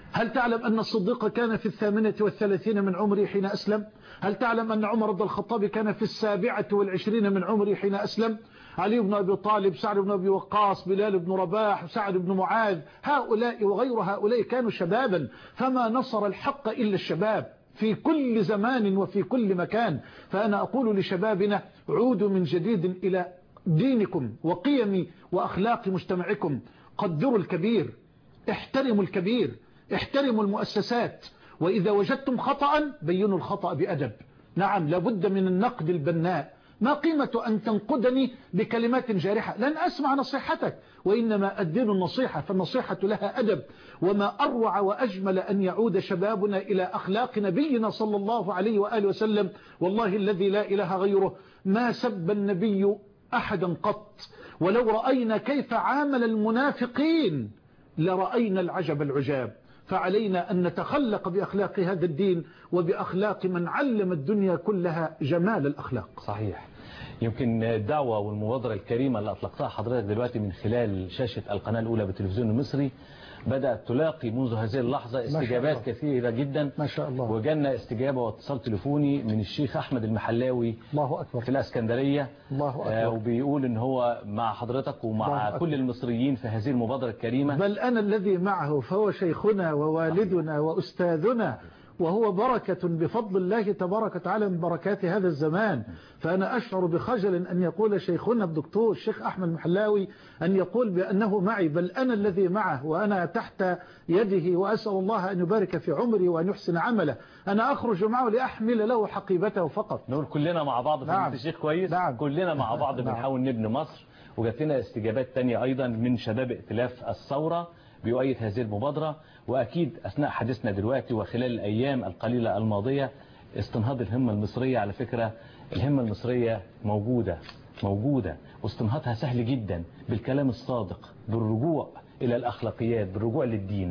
هل تعلم أن الصديق كان في الثامنة والثلاثين من عمره حين أسلم؟ هل تعلم أن عمر بن الخطاب كان في السابعة والعشرين من عمره حين أسلم؟ علي بن أبي طالب، سعد بن أبي وقاص، بلال بن رباح، سعد بن معاذ، هؤلاء وغير هؤلاء كانوا شبابا، فما نصر الحق إلا الشباب في كل زمان وفي كل مكان. فأنا أقول لشبابنا عودوا من جديد إلى دينكم وقيم وأخلاق مجتمعكم، قدروا الكبير، احترموا الكبير، احترموا المؤسسات، وإذا وجدتم خطأ بينوا الخطأ بأدب. نعم لابد من النقد البناء. ما قيمة أن تنقدني بكلمات جارحة؟ لن أسمع نصيحتك، وإنما الدين النصيحة، فالنصيحة لها أدب. وما أروع وأجمل أن يعود شبابنا إلى أخلاق نبينا صلى الله عليه وآله وسلم. والله الذي لا إله غيره ما سب النبي أحدا قط، ولو رأينا كيف عامل المنافقين لرأينا العجب العجاب. فعلينا أن نتخلق بأخلاق هذا الدين وبأخلاق من علم الدنيا كلها جمال الأخلاق. صحيح. يمكن الدعوة والمبادرة الكريمة اللي أطلقتها حضرتك دلوقتي من خلال شاشة القناة الأولى بالتلفزيون المصري بدأت تلاقي منذ هذه اللحظة استجابات كثيرة جدا ما شاء الله. وجالنا استجابة واتصال تليفوني من الشيخ أحمد المحلاوي الله أكبر في الإسكندرية. الله أكبر. آه وبيقول إن هو مع حضرتك ومع كل المصريين في هذه المبادرة الكريمة. بل أنا الذي معه، فهو شيخنا ووالدنا وأستاذنا، وهو بركة بفضل الله تبارك وتعالى من بركات هذا الزمان. فأنا أشعر بخجل أن يقول شيخنا الدكتور الشيخ أحمد المحلاوي أن يقول بأنه معي، بل أنا الذي معه وأنا تحت يده، وأسأل الله أن يبارك في عمري وأن يحسن عمله. أنا أخرج معه لأحمل له حقيبته فقط. نقول كلنا مع بعض. نعم. في الشيخ كويس. نعم. كلنا مع بعض نعم. بنحاول نبني مصر. وجات لنا استجابات تانية أيضا من شباب ائتلاف الثورة بيؤيد هذه المبادرة. وأكيد أثناء حديثنا دلوقتي وخلال الأيام القليلة الماضية استنهاض الهمة المصرية. على فكرة الهمة المصرية موجودة موجودة واستنهاضها سهل جدا بالكلام الصادق، بالرجوع إلى الأخلاقيات، بالرجوع للدين.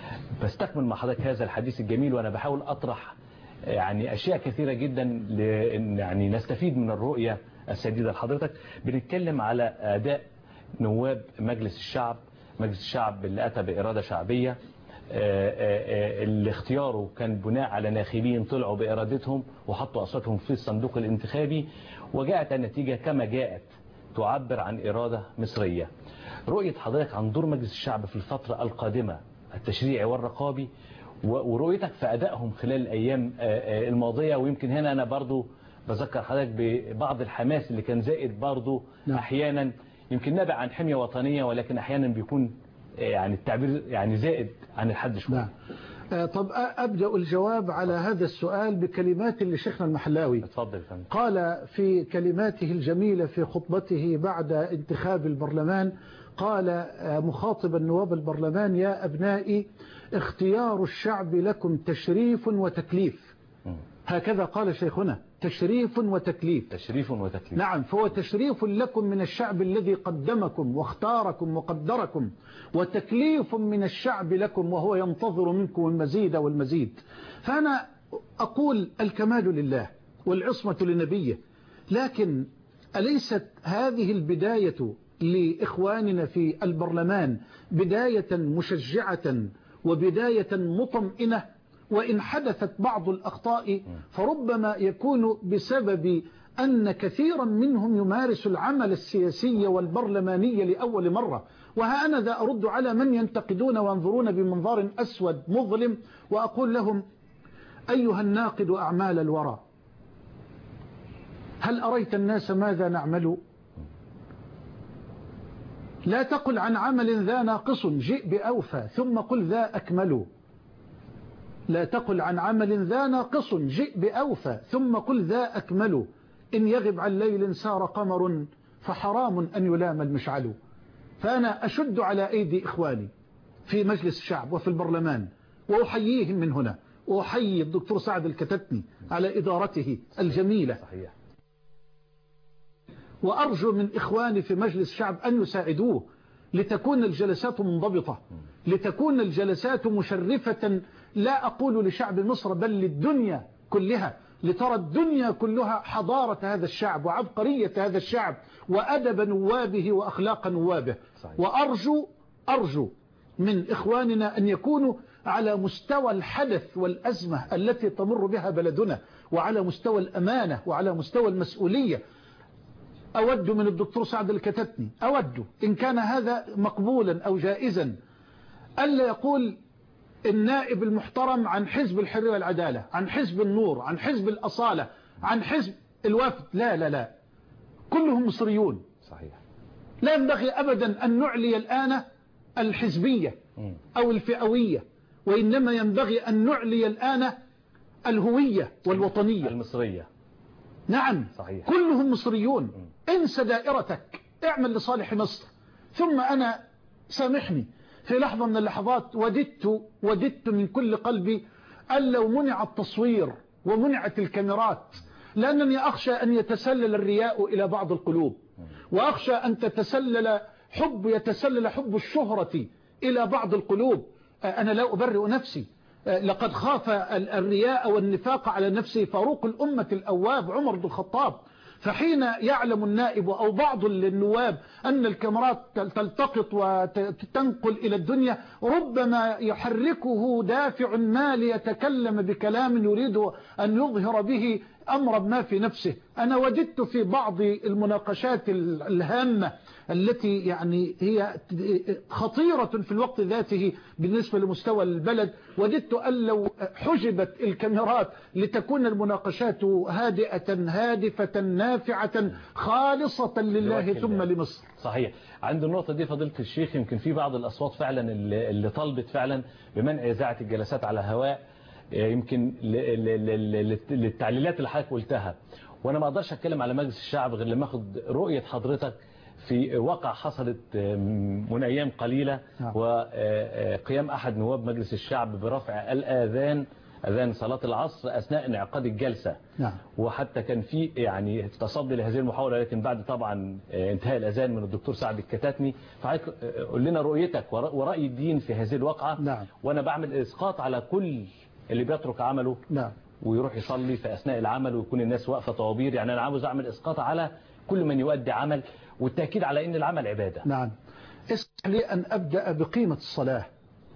بستكمل مع حضرتك هذا الحديث الجميل وأنا بحاول أطرح يعني أشياء كثيرة جدا لأن يعني نستفيد من الرؤية السديدة لحضرتك. بنتكلم على أداء نواب مجلس الشعب، مجلس الشعب اللي أتى بإرادة شعبية، اللي اختياره كان بناء على ناخبين طلعوا بإرادتهم وحطوا أصواتهم في الصندوق الانتخابي، وجاءت النتيجة كما جاءت تعبر عن إرادة مصرية. رؤية حضرتك عن دور مجلس الشعب في الفترة القادمة التشريعي والرقابي، ورؤيتك في أدائهم خلال الأيام الماضية. ويمكن هنا أنا برضو بذكر حضرتك ببعض الحماس اللي كان زائد برضو أحيانا، يمكن نابع عن حمية وطنية، ولكن أحيانا بيكون يعني التعبير يعني زائد عن الحد شوية. نعم. طب أبدأ الجواب على هذا السؤال بكلمات لشيخنا المحلاوي. اتفضل فندم. قال في كلماته الجميلة في خطبته بعد انتخاب البرلمان، قال مخاطبا نواب البرلمان: يا أبنائي اختيار الشعب لكم تشريف وتكليف. هكذا قال شيخنا: تشريف وتكليف. تشريف وتكليف. نعم، فهو تشريف لكم من الشعب الذي قدمكم واختاركم وقدركم، وتكليف من الشعب لكم وهو ينتظر منكم المزيد والمزيد. فأنا أقول الكمال لله والعصمة لنبيه، لكن أليست هذه البداية لإخواننا في البرلمان بداية مشجعة وبداية مطمئنة؟ وإن حدثت بعض الأخطاء فربما يكون بسبب أن كثيرا منهم يمارس العمل السياسي والبرلماني لأول مرة. وها أنا ذا أرد على من ينتقدون وينظرون بمنظار أسود مظلم، وأقول لهم: أيها الناقد أعمال الورى، هل أريت الناس ماذا نعمل؟ لا تقل عن عمل ذا ناقص جئ بأوفى ثم قل ذا أكمل. لا تقل عن عمل ذا ناقص جئ بأوفى ثم قل ذا أكمل. إن يغب عن ليل سار قمر فحرام أن يلام المشعل. فأنا أشد على أيدي إخواني في مجلس الشعب وفي البرلمان وأحييهم من هنا، وأحيي الدكتور سعد الكتتني على إدارته الجميلة. صحيح. وأرجو من إخواني في مجلس الشعب أن يساعدوه لتكون الجلسات منضبطة، لتكون الجلسات مشرفة، لا أقول لشعب مصر بل للدنيا كلها، لترى الدنيا كلها حضارة هذا الشعب وعبقرية هذا الشعب وأدب نوابه وأخلاق نوابه. صحيح. وأرجو أرجو من إخواننا أن يكونوا على مستوى الحدث والأزمة التي تمر بها بلدنا، وعلى مستوى الأمانة، وعلى مستوى المسؤولية. أود من الدكتور سعد الكتاتني، أود إن كان هذا مقبولا أو جائزا، ألا يقول النائب المحترم عن حزب الحرية والعدالة، عن حزب النور، عن حزب الأصالة، عن حزب الوفد. لا لا لا، كلهم مصريون. صحيح. لا ينبغي أبدا أن نعلي الآن الحزبية أو الفئوية، وإنما ينبغي أن نعلي الآن الهوية والوطنية المصرية. نعم. صحيح. كلهم مصريون. انسى دائرتك، اعمل لصالح مصر. ثم أنا سامحني في لحظة من اللحظات وددت وددت من كل قلبي أن لو منع التصوير ومنعت الكاميرات، لأنني أخشى أن يتسلل الرياء إلى بعض القلوب، وأخشى أن تتسلل حب يتسلل حب الشهرة إلى بعض القلوب. أنا لا أبرئ نفسي، لقد خاف الرياء والنفاق على نفسه فاروق الأمة الأواب عمر بن الخطاب. فحين يعلم النائب أو بعض النواب أن الكاميرات تلتقط وتنقل إلى الدنيا، ربما يحركه دافع ما ليتكلم بكلام يريد أن يظهر به أمر ما في نفسه. أنا وجدت في بعض المناقشات الهامة التي يعني هي خطيرة في الوقت ذاته بالنسبة لمستوى البلد، وجدت أن لو حجبت الكاميرات لتكون المناقشات هادئة هادفة نافعة خالصة لله ثم لمصر. صحيح. عند النقطة دي فضيلة الشيخ، يمكن في بعض الأصوات فعلا اللي, اللي طلبت فعلا بمنع إذاعة الجلسات على الهواء، يمكن للتعليلات اللي حضرتك قلتها. وانا ما اقدرش اتكلم على مجلس الشعب غير لما اخد رؤية حضرتك في واقع حصلت من ايام قليلة، وقيام احد نواب مجلس الشعب برفع الاذان، اذان صلاة العصر اثناء انعقاد الجلسة. نعم. وحتى كان في يعني تصدي لهذه المحاولة، لكن بعد طبعا انتهاء الاذان من الدكتور سعد الكتاتني. فحضرتك قول لنا رؤيتك ورأي الدين في هذه الواقعة. نعم. وانا بعمل اسقاط على كل اللي بيترك عمله. نعم. ويروح يصلي في أثناء العمل ويكون الناس واقفة طوابير. يعني أنا عاوز أعمل إسقاط على كل من يؤدي عمل، والتأكيد على أن العمل عبادة. نعم. اسمح لي أن أبدأ بقيمة الصلاة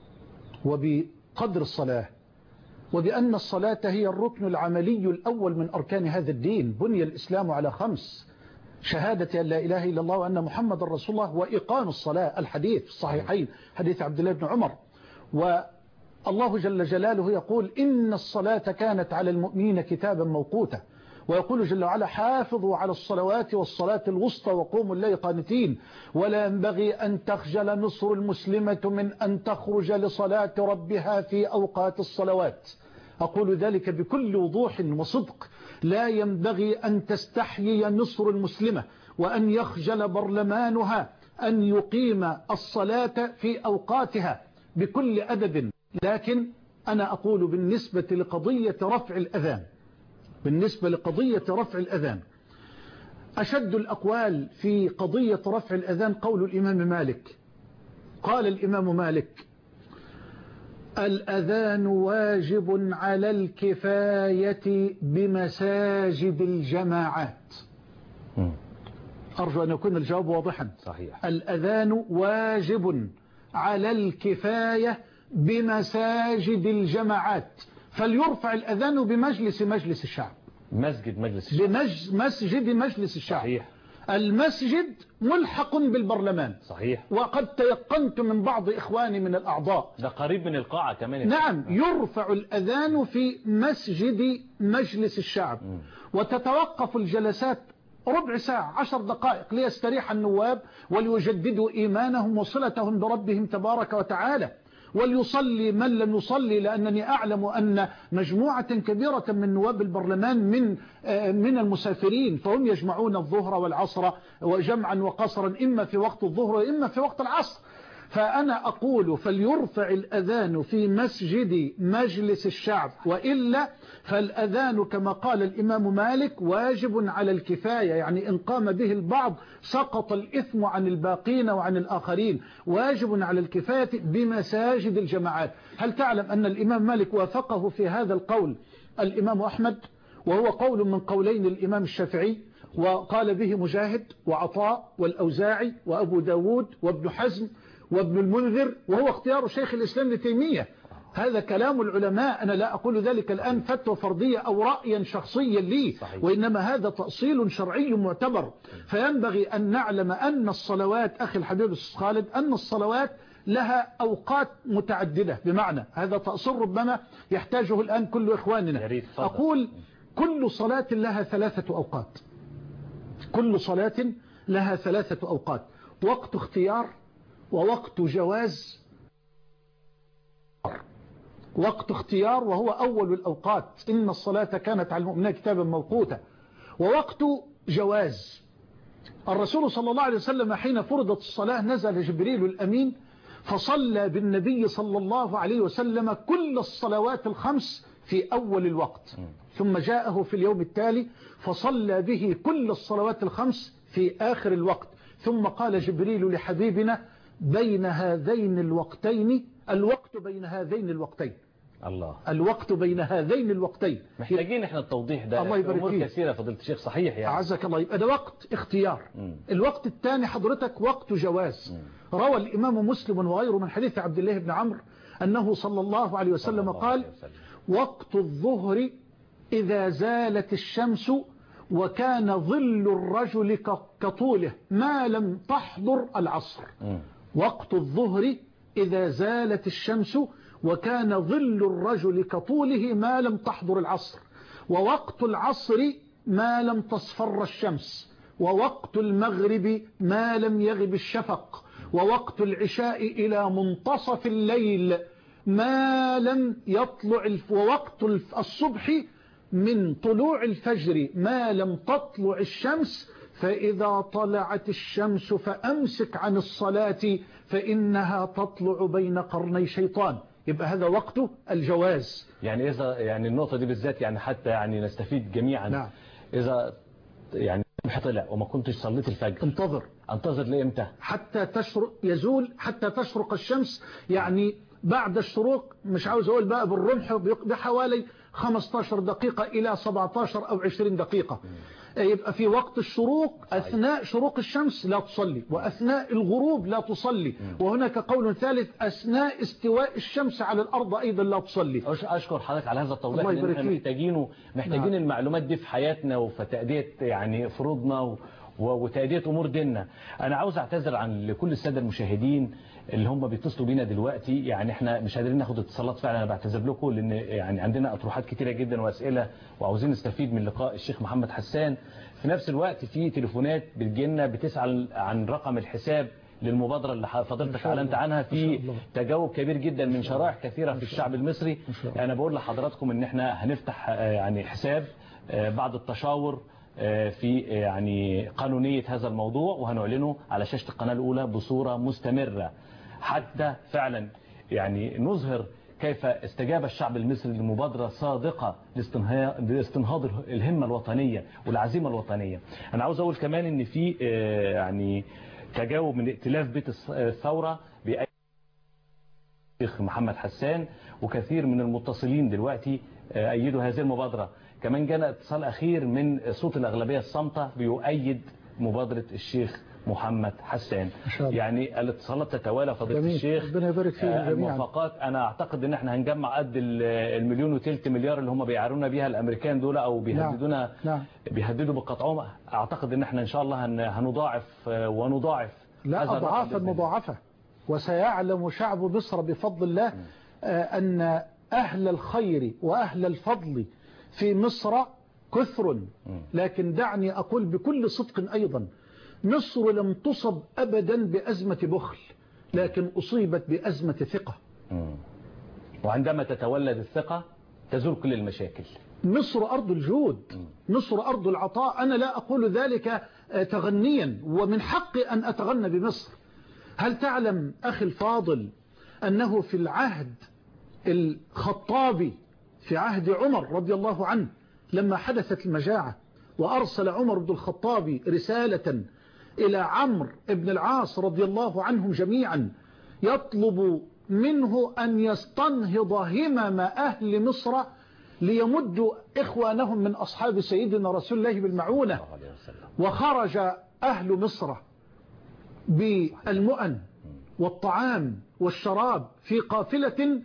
وبقدر الصلاة، وبأن الصلاة هي الركن العملي الأول من أركان هذا الدين. بني الإسلام على خمس: شهادة أن لا إله إلا الله وأن محمد رسول الله، وإقام الصلاة. الحديث في الصحيحين حديث عبد الله بن عمر. و الله جل جلاله يقول إن الصلاة كانت على المؤمنين كتابا موقوتا، ويقول جل وعلا حافظوا على الصلوات والصلاة الوسطى وقوموا الليل قانتين. ولا ينبغي أن تخجل مصر المسلمة من أن تخرج لصلاة ربها في أوقات الصلوات. أقول ذلك بكل وضوح وصدق. لا ينبغي أن تستحيي مصر المسلمة وأن يخجل برلمانها أن يقيم الصلاة في أوقاتها بكل أدب. لكن أنا أقول بالنسبة لقضية رفع الأذان، بالنسبة لقضية رفع الأذان أشد الأقوال في قضية رفع الأذان قول الإمام مالك. قال الإمام مالك: الأذان واجب على الكفاية بمساجد الجماعات. أرجو أن يكون الجواب واضحا. صحيح. الأذان واجب على الكفاية بمساجد الجماعات، فليرفع الأذان بمجلس مجلس الشعب. مسجد مجلس الشعب. بمسجد مجلس الشعب. صحيح. المسجد ملحق بالبرلمان. صحيح. وقد تيقنت من بعض إخواني من الأعضاء، ده قريب من القاعة كمان. نعم، يرفع الأذان في مسجد مجلس الشعب. م. وتتوقف الجلسات ربع ساعة عشر دقائق ليستريح النواب وليجددوا إيمانهم وصلتهم بربهم تبارك وتعالى، وليصلي من لم يصلي، لأنني أعلم أن مجموعة كبيرة من نواب البرلمان من من المسافرين، فهم يجمعون الظهر والعصر وجمعا وقصرا، إما في وقت الظهر وإما في وقت العصر. فأنا أقول فليرفع الأذان في مسجد مجلس الشعب، وإلا فالأذان كما قال الإمام مالك واجب على الكفاية، يعني إن قام به البعض سقط الإثم عن الباقين وعن الآخرين. واجب على الكفاية بمساجد الجماعات. هل تعلم أن الإمام مالك وافقه في هذا القول الإمام أحمد، وهو قول من قولين الإمام الشافعي، وقال به مجاهد وعطاء والأوزاعي وأبو داود وابن حزم وابن المنذر، وهو اختيار شيخ الإسلام ابن تيمية. هذا كلام العلماء، أنا لا أقول ذلك الآن فتوى فردية أو رأيا شخصيا لي، صحيح. وإنما هذا تأصيل شرعي معتبر. فينبغي أن نعلم أن الصلوات أخي الحبيب الأستاذ خالد أن الصلوات لها أوقات متعددة، بمعنى هذا تأصيل ربما يحتاجه الآن كل إخواننا. أقول كل صلاة لها ثلاثة أوقات، كل صلاة لها ثلاثة أوقات: وقت اختيار، ووقت جواز، وقت اختيار وهو أول الأوقات، إن الصلاة كانت على المؤمنين كتابا موقوتا، ووقت جواز. الرسول صلى الله عليه وسلم حين فرضت الصلاة نزل جبريل الأمين فصلى بالنبي صلى الله عليه وسلم كل الصلوات الخمس في أول الوقت، ثم جاءه في اليوم التالي فصلى به كل الصلوات الخمس في آخر الوقت، ثم قال جبريل لحبيبنا: بين هذين الوقتين، الوقت بين هذين الوقتين، الله، الوقت بين هذين الوقتين. محتاجين احنا التوضيح ده، الله يبارك امور فيك. كثيره فضيله الشيخ، صحيح يعني. أعزك الله. يبقى ده وقت اختيار. مم. الوقت الثاني حضرتك وقت جواز. مم. روى الإمام مسلم وغيره من حديث عبد الله بن عمرو أنه صلى الله عليه وسلم الله قال: عليه وسلم. وقت الظهر إذا زالت الشمس وكان ظل الرجل كطوله ما لم تحضر العصر. مم. وقت الظهر إذا زالت الشمس وكان ظل الرجل كطوله ما لم تحضر العصر، ووقت العصر ما لم تصفر الشمس، ووقت المغرب ما لم يغب الشفق، ووقت العشاء إلى منتصف الليل ما لم يطلع الف... ووقت الصبح من طلوع الفجر ما لم تطلع الشمس، فإذا طلعت الشمس فأمسك عن الصلاة فإنها تطلع بين قرني شيطان. يبقى هذا وقته الجواز. يعني إذا يعني النقطة دي بالذات يعني حتى يعني نستفيد جميعا. نعم. إذا يعني طلع وما كنتش صليت الفجر، انتظر انتظر لإمتى؟ حتى تشرق، يزول حتى تشرق الشمس، يعني بعد الشروق، مش عاوز أقول بقى بالرمح، بحوالي خمسة عشر دقيقة إلى سبعة عشر أو عشرين دقيقة. يبقى في وقت الشروق أثناء شروق الشمس لا تصلي، وأثناء الغروب لا تصلي، وهناك قول ثالث أثناء استواء الشمس على الأرض أيضا لا تصلي. أشكر حضرتك على هذا التوضيح، الله يبارك لأن فيك. محتاجينه محتاجين نعم. المعلومات دي في حياتنا وفي تأدية يعني فروضنا و... وتأدية أمور ديننا. أنا عاوز أعتذر عن لكل السادة المشاهدين اللي هم بيتصلوا بينا دلوقتي، يعني احنا مش قادرين ناخد اتصالات فعلا. أنا بعتذر لكم لأن يعني عندنا أطروحات كتيرة جدا وأسئلة، وعاوزين نستفيد من لقاء الشيخ محمد حسان. في نفس الوقت في تليفونات بتجيلنا بتسأل عن رقم الحساب للمبادرة اللي فضلتك أعلنت عنها، في تجاوب كبير جدا من شرائح كثيرة في الشعب المصري. أنا بقول لحضراتكم إن احنا هنفتح يعني حساب بعد التشاور في يعني قانونية هذا الموضوع، وهنعلنه على شاشة القناة الأولى بصورة مستمرة حتى فعلا يعني نظهر كيف استجاب الشعب المصري لمبادرة صادقة لاستنهاض الهمة الوطنية والعزيمة الوطنية. أنا عاوز أقول كمان إن في يعني تجاوب من ائتلاف بيت الثورة بأي الشيخ محمد حسان، وكثير من المتصلين دلوقتي أيدوا هذه المبادرة. كمان جانا اتصال أخير من صوت الأغلبية الصامتة بيؤيد مبادرة الشيخ محمد حسان. يعني الاتصالات تتوالى فضيلة الشيخ، ربنا يبارك فيهم جميعا. الموافقات انا اعتقد ان احنا هنجمع قد المليون وثلث مليار اللي هم بيعارونا بيها الامريكان دول، او بيهددونا نعم. بيهددوا بقطعهم. اعتقد ان احنا ان شاء الله هنضاعف ونضاعف لا اضعافا مضاعفه، وسيعلم شعب مصر بفضل الله ان اهل الخير واهل الفضل في مصر كثر. لكن دعني اقول بكل صدق ايضا، مصر لم تصب أبدا بأزمة بخل، لكن أصيبت بأزمة ثقة. وعندما تتولد الثقة تزول كل المشاكل. مصر أرض الجود، مصر أرض العطاء. أنا لا أقول ذلك تغنيا، ومن حقي أن أتغنى بمصر. هل تعلم أخي الفاضل أنه في العهد الخطابي، في عهد عمر رضي الله عنه، لما حدثت المجاعة وأرسل عمر بن الخطاب رسالة إلى عمرو بن العاص رضي الله عنهم جميعا يطلب منه أن يستنهض همم أهل مصر ليمدوا إخوانهم من أصحاب سيدنا رسول الله بالمعونة. وخرج أهل مصر بالمؤن والطعام والشراب في قافلة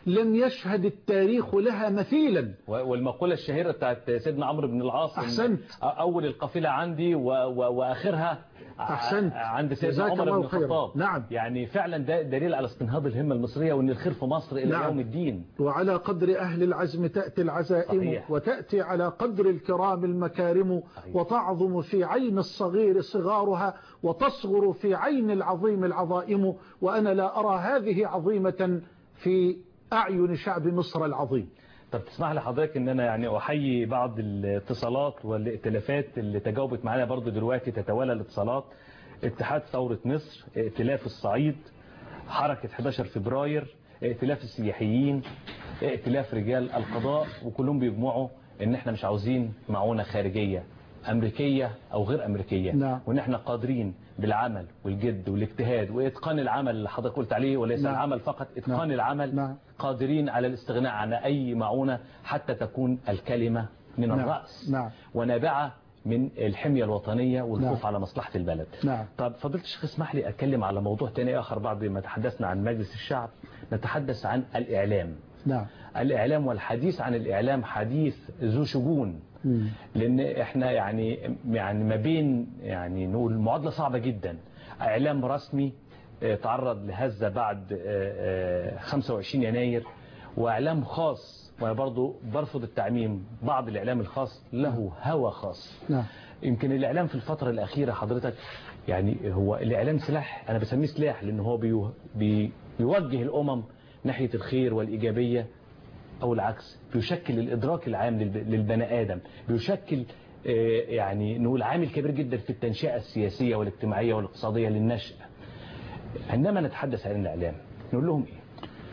لم يشهد التاريخ لها مثيلا. والمقولة الشهيرة بتاعت سيدنا عمرو بن العاص، أحسنت، أول القافلة عندي و... و... وآخرها أحسنت عند سيدنا عمر بن الخطاب. نعم. يعني فعلا ده دليل على استنهاض الهمة المصرية، وأن الخير في مصر إلى نعم. يوم الدين. وعلى قدر أهل العزم تأتي العزائم. صحيح. وتأتي على قدر الكرام المكارم. صحيح. وتعظم في عين الصغير صغارها، وتصغر في عين العظيم العظائم. وأنا لا أرى هذه عظيمة في أعين شعب مصر العظيم. طب تسمح لي حضرتك ان انا يعني احيي بعض الاتصالات والائتلافات اللي تجاوبت معانا برضو دلوقتي، تتوالى الاتصالات: اتحاد ثورة مصر، ائتلاف الصعيد، حركة حداشر فبراير، ائتلاف السياحيين، ائتلاف رجال القضاء، وكلهم بيجمعوا ان احنا مش عاوزين معونة خارجية أمريكية أو غير أمريكية. نعم. وإن احنا قادرين بالعمل والجد والاجتهاد وإتقان العمل اللي حضرتك قلت عليه، وليس نعم. العمل فقط، إتقان نعم. العمل. نعم. قادرين على الاستغناء عن أي معونة حتى تكون الكلمة من نعم. الرأس. نعم. ونابعة من الحمية الوطنية والخوف نعم. على مصلحة البلد. نعم. طب فضيلة الشيخ اسمح لي أتكلم على موضوع تاني آخر. بعد ما تحدثنا عن مجلس الشعب نتحدث عن الإعلام. نعم. الإعلام، والحديث عن الإعلام حديث ذو شجون. مم. لأن احنا يعني يعني ما بين يعني نقول معادلة صعبة جدا. إعلام رسمي تعرض لهزة بعد خمسة وعشرين يناير، وإعلام خاص، وأنا برضو برفض التعميم، بعض الإعلام الخاص له هوى خاص. نعم. يمكن الإعلام في الفترة الأخيرة حضرتك يعني هو الإعلام سلاح، أنا بسميه سلاح لأنه هو بي بي بيوجه الأمم ناحية الخير والإيجابية، أو العكس بيشكل الإدراك العام للبني آدم، بيشكل يعني نقول عامل كبير جدا في التنشئة السياسية والاجتماعية والاقتصادية للنشأ. عندما نتحدث عن الإعلام نقول لهم إيه؟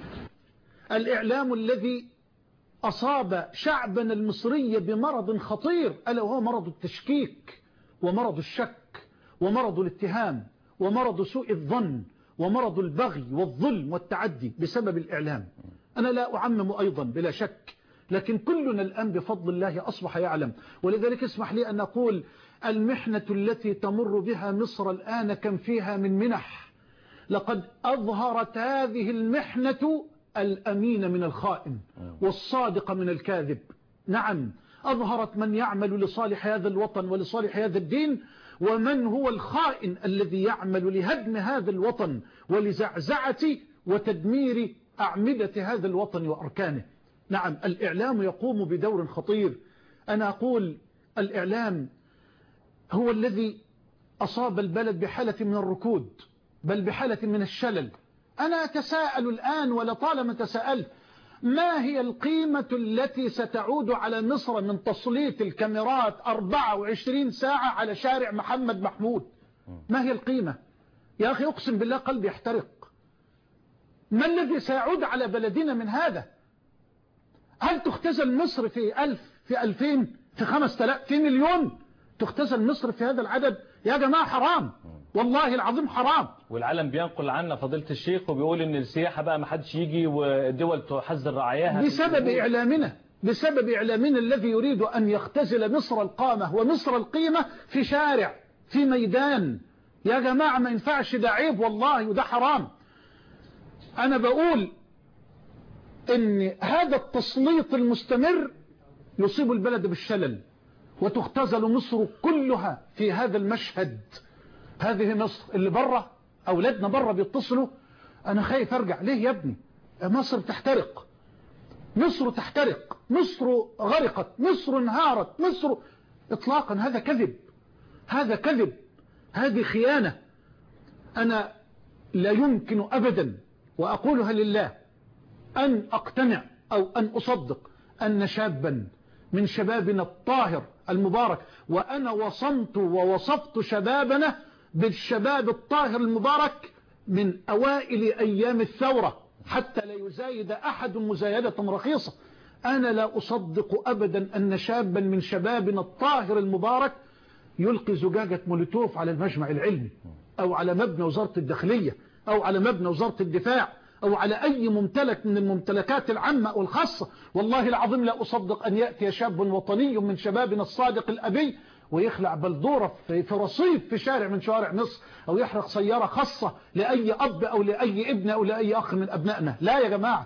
الإعلام الذي أصاب شعبنا المصري بمرض خطير، ألا وهو مرض التشكيك ومرض الشك ومرض الاتهام ومرض سوء الظن ومرض البغي والظلم والتعدي بسبب الإعلام. أنا لا أعمم أيضا بلا شك، لكن كلنا الآن بفضل الله أصبح يعلم. ولذلك اسمح لي أن أقول المحنة التي تمر بها مصر الآن كم فيها من منح. لقد أظهرت هذه المحنة الأمين من الخائن والصادق من الكاذب. نعم، أظهرت من يعمل لصالح هذا الوطن ولصالح هذا الدين، ومن هو الخائن الذي يعمل لهدم هذا الوطن ولزعزعة وتدمير أعمدة هذا الوطن وأركانه. نعم، الإعلام يقوم بدور خطير. أنا أقول الإعلام هو الذي أصاب البلد بحالة من الركود، بل بحالة من الشلل. أنا أتساءل الآن ولطالما تساءلت، ما هي القيمة التي ستعود على مصر من تسليط الكاميرات أربعة وعشرين ساعة على شارع محمد محمود؟ ما هي القيمة؟ يا أخي أقسم بالله قلبي يحترق. ما الذي سيعود على بلدنا من هذا؟ هل تختزل مصر في ألف، في ألفين، في خمس تلاف، في مليون؟ تختزل مصر في هذا العدد؟ يا جماعة حرام، والله العظيم حرام. والعالم بينقل عنا فضيلة الشيخ وبيقول ان السياحة بقى ما حدش يجي والدول تحذر رعاياها بسبب إعلامنا، بسبب إعلامنا الذي يريد أن يختزل مصر القامة ومصر القيمة في شارع، في ميدان. يا جماعة ما ينفعش، ده عيب والله وده حرام. أنا بقول إن هذا التسليط المستمر يصيب البلد بالشلل، وتختزل مصر كلها في هذا المشهد. هذه مصر اللي برا، أولادنا برا بيتصلوا أنا خايف أرجع. ليه يا ابني؟ مصر تحترق، مصر تحترق، مصر غرقت، مصر انهارت، مصر إطلاقا. هذا كذب، هذا كذب، هذه خيانة. أنا لا يمكن أبدا، وأقولها لله، أن أقتنع أو أن أصدق أن شابا من شبابنا الطاهر المبارك، وأنا وصمت ووصفت شبابنا بالشباب الطاهر المبارك من أوائل أيام الثورة حتى لا يزايد أحد مزايدة رخيصة. أنا لا أصدق أبدا أن شابا من شبابنا الطاهر المبارك يلقي زجاجة مولوتوف على المجمع العلمي أو على مبنى وزارة الداخلية أو على مبنى وزارة الدفاع أو على أي ممتلك من الممتلكات العامة أو الخاصة. والله العظيم لا أصدق أن يأتي شاب وطني من شبابنا الصادق الأبي ويخلع بلدورة في رصيف في شارع من شوارع مصر، أو يحرق سيارة خاصة لأي أب أو لأي ابن أو لأي أخ من أبنائنا. لا يا جماعة،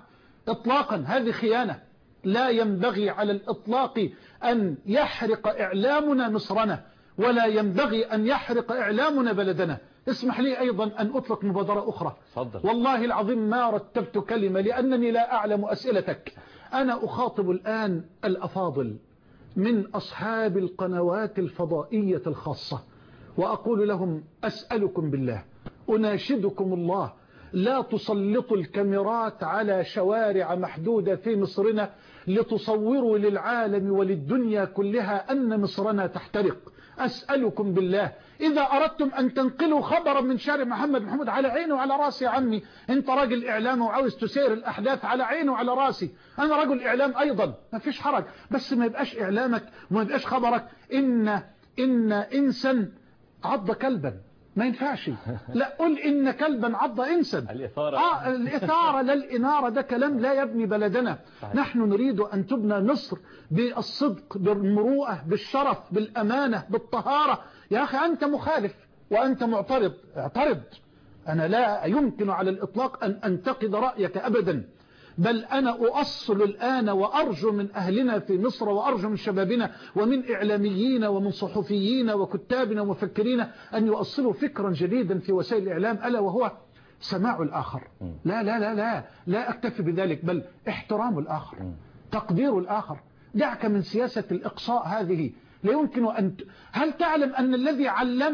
إطلاقا، هذه خيانة. لا ينبغي على الإطلاق أن يحرق إعلامنا مصرنا، ولا ينبغي أن يحرق إعلامنا بلدنا. اسمح لي أيضا أن أطلق مبادرة أخرى. فضل. والله العظيم ما رتبت كلمة لأنني لا أعلم أسئلتك. أنا أخاطب الآن الأفاضل من أصحاب القنوات الفضائية الخاصة، وأقول لهم أسألكم بالله، أناشدكم الله، لا تسلطوا الكاميرات على شوارع محدودة في مصرنا لتصوروا للعالم وللدنيا كلها أن مصرنا تحترق. أسألكم بالله، إذا أردتم أن تنقلوا خبرا من شارع محمد محمود، على عيني وعلى راسي يا عمي، أنت راجل إعلام وعاوز تسير الأحداث، على عيني وعلى راسي، أنا رجل إعلام أيضا، ما فيش حرج، بس ما يبقاش إعلامك وما يبقاش خبرك إن إن إنسا عض كلبا، ما ينفعش. لا، قل إن كلبا عض إنسا. الإثارة. آه الإثارة لا الإنارة، ده كلام لا يبني بلدنا. صحيح. نحن نريد أن تبنى مصر بالصدق، بالمروءة، بالشرف، بالأمانة، بالطهارة. يا أخي أنت مخالف وأنت معترض، اعترض. أنا لا يمكن على الإطلاق أن أنتقد رأيك أبدا، بل أنا أؤصل الآن وأرجو من أهلنا في مصر، وأرجو من شبابنا ومن إعلاميين ومن صحفيين وكتابنا ومفكرين أن يؤصلوا فكرا جديدا في وسائل الإعلام، ألا وهو سماع الآخر. لا لا لا لا لا أكتفي بذلك، بل احترام الآخر، تقدير الآخر. دعك من سياسة الإقصاء هذه، لا يمكن أن. هل تعلم أن الذي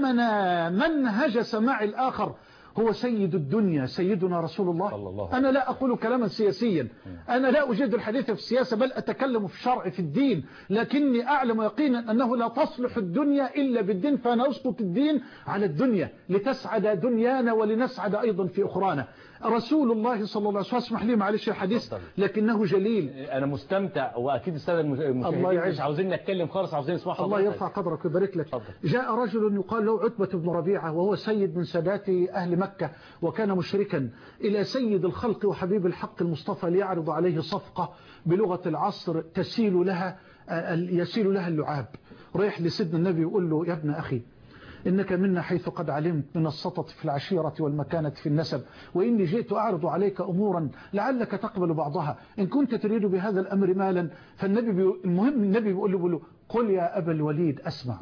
علمنا منهج سماع الآخر هو سيد الدنيا، سيدنا رسول الله. الله. أنا لا أقول كلاما سياسيا، أنا لا أجيد الحديث في السياسة، بل أتكلم في الشرع، في الدين، لكني أعلم يقينا أنه لا تصلح الدنيا إلا بالدين، فأنا أسقط الدين على الدنيا لتسعد دنيانا ولنسعد أيضا في أخرانا. رسول الله صلى الله عليه وسلم، اسمح لي معلش الحديث لكنه جليل. أنا مستمتع، وأكيد السادة المشاهدين مش عاوزين نتكلم خالص، عاوزين نسمع حضرتك. الله يرفع قدرك ويبارك لك. فضل. جاء رجل يقال له عتبة بن ربيعة، وهو سيد من سادات أهل مكة، وكان مشركا، إلى سيد الخلق وحبيب الحق المصطفى ليعرض عليه صفقة بلغة العصر تسيل لها يسيل لها اللعاب. رايح لسيدنا النبي يقول له: يا ابن أخي، إنك منا حيث قد علمت من السطط في العشيرة والمكانة في النسب، وإني جئت أعرض عليك أمورا لعلك تقبل بعضها، إن كنت تريد بهذا الأمر مالا. فالنبي بي... المهم النبي بيقول له, بيقول له قل يا أبا الوليد أسمع.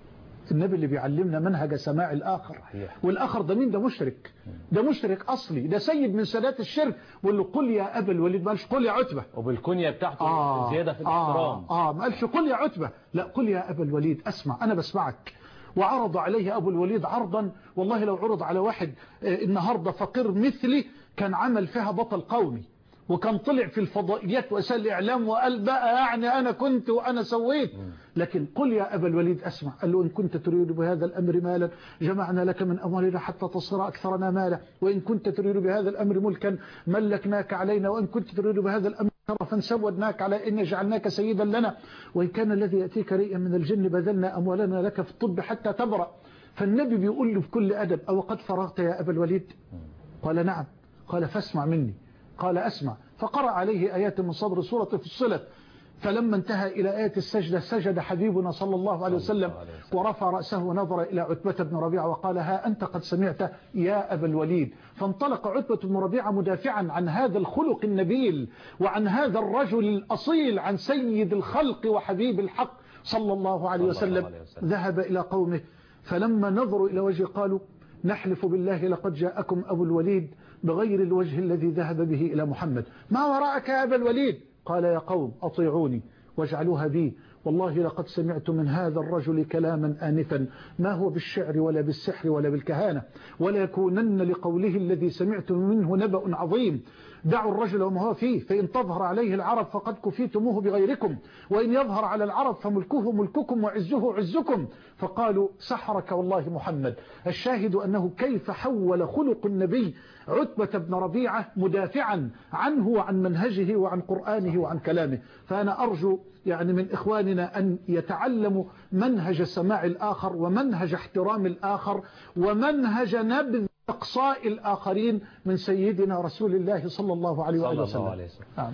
النبي اللي بيعلمنا منهج سماع الآخر، والآخر ده مين؟ ده مشرك، ده مشرك أصلي، ده سيد من سادات الشرك. بيقول له قل يا أبا الوليد، ما قالش قل يا عتبة، وبالكنية بتاعته آه زيادة في الاحترام. آه, آه ما قالش قل يا عتبة، لا، قل يا أبا الوليد أسمع، أنا بسمعك. وعرض عليه أبو الوليد عرضا، والله لو عرض على واحد النهاردة فقير مثلي كان عمل فيها بطل قومي، وكان طلع في الفضائيات وسائل الإعلام وقال بقى يعني أنا كنت وأنا سويت. لكن قل يا أبا الوليد أسمع. قال له: إن كنت تريد بهذا الأمر مالا جمعنا لك من أموالنا حتى تصير أكثرنا مالا، وإن كنت تريد بهذا الأمر ملكا ملكناك علينا، وإن كنت تريد بهذا الأمر شرفا سودناك على إن جعلناك سيدا لنا، وإن كان الذي يأتيك ريئا من الجن بذلنا أموالنا لك في الطب حتى تبرأ. فالنبي بيقول له بكل أدب: أو قد فرغت يا أبا الوليد؟ قال: نعم. قال: فاسمع مني. قال: أسمع. فقرأ عليه آيات من صدر سورة فصلت. فلما انتهى إلى آية السجدة سجد حبيبنا صلى الله عليه وسلم ورفع رأسه ونظر إلى عتبة بن ربيعة وقال: ها أنت قد سمعت يا أبا الوليد. فانطلق عتبة بن ربيعة مدافعا عن هذا الخلق النبيل وعن هذا الرجل الأصيل، عن سيد الخلق وحبيب الحق صلى الله عليه وسلم. ذهب إلى قومه، فلما نظروا إلى وجهه قالوا: نحلف بالله لقد جاءكم أبو الوليد بغير الوجه الذي ذهب به إلى محمد، ما وراءك يا أبا الوليد؟ قال: يا قوم أطيعوني واجعلوها بي، والله لقد سمعت من هذا الرجل كلاما آنفا ما هو بالشعر ولا بالسحر ولا بالكهانة، ولا يكونن لقوله الذي سمعت منه نبأ عظيم. دعوا الرجل وما هو فيه، فإن تظهر عليه العرب فقد كفيتموه بغيركم، وإن يظهر على العرب فملكه ملككم وعزه عزكم. فقالوا: سحرك والله محمد. الشاهد أنه كيف حول خلق النبي عتبة بن ربيعة مدافعا عنه وعن منهجه وعن قرآنه وعن كلامه. فأنا أرجو يعني من إخواننا أن يتعلموا منهج سماع الآخر، ومنهج احترام الآخر، ومنهج نبذ إقصاء الآخرين من سيدنا رسول الله صلى الله عليه وآله وسلم. آه.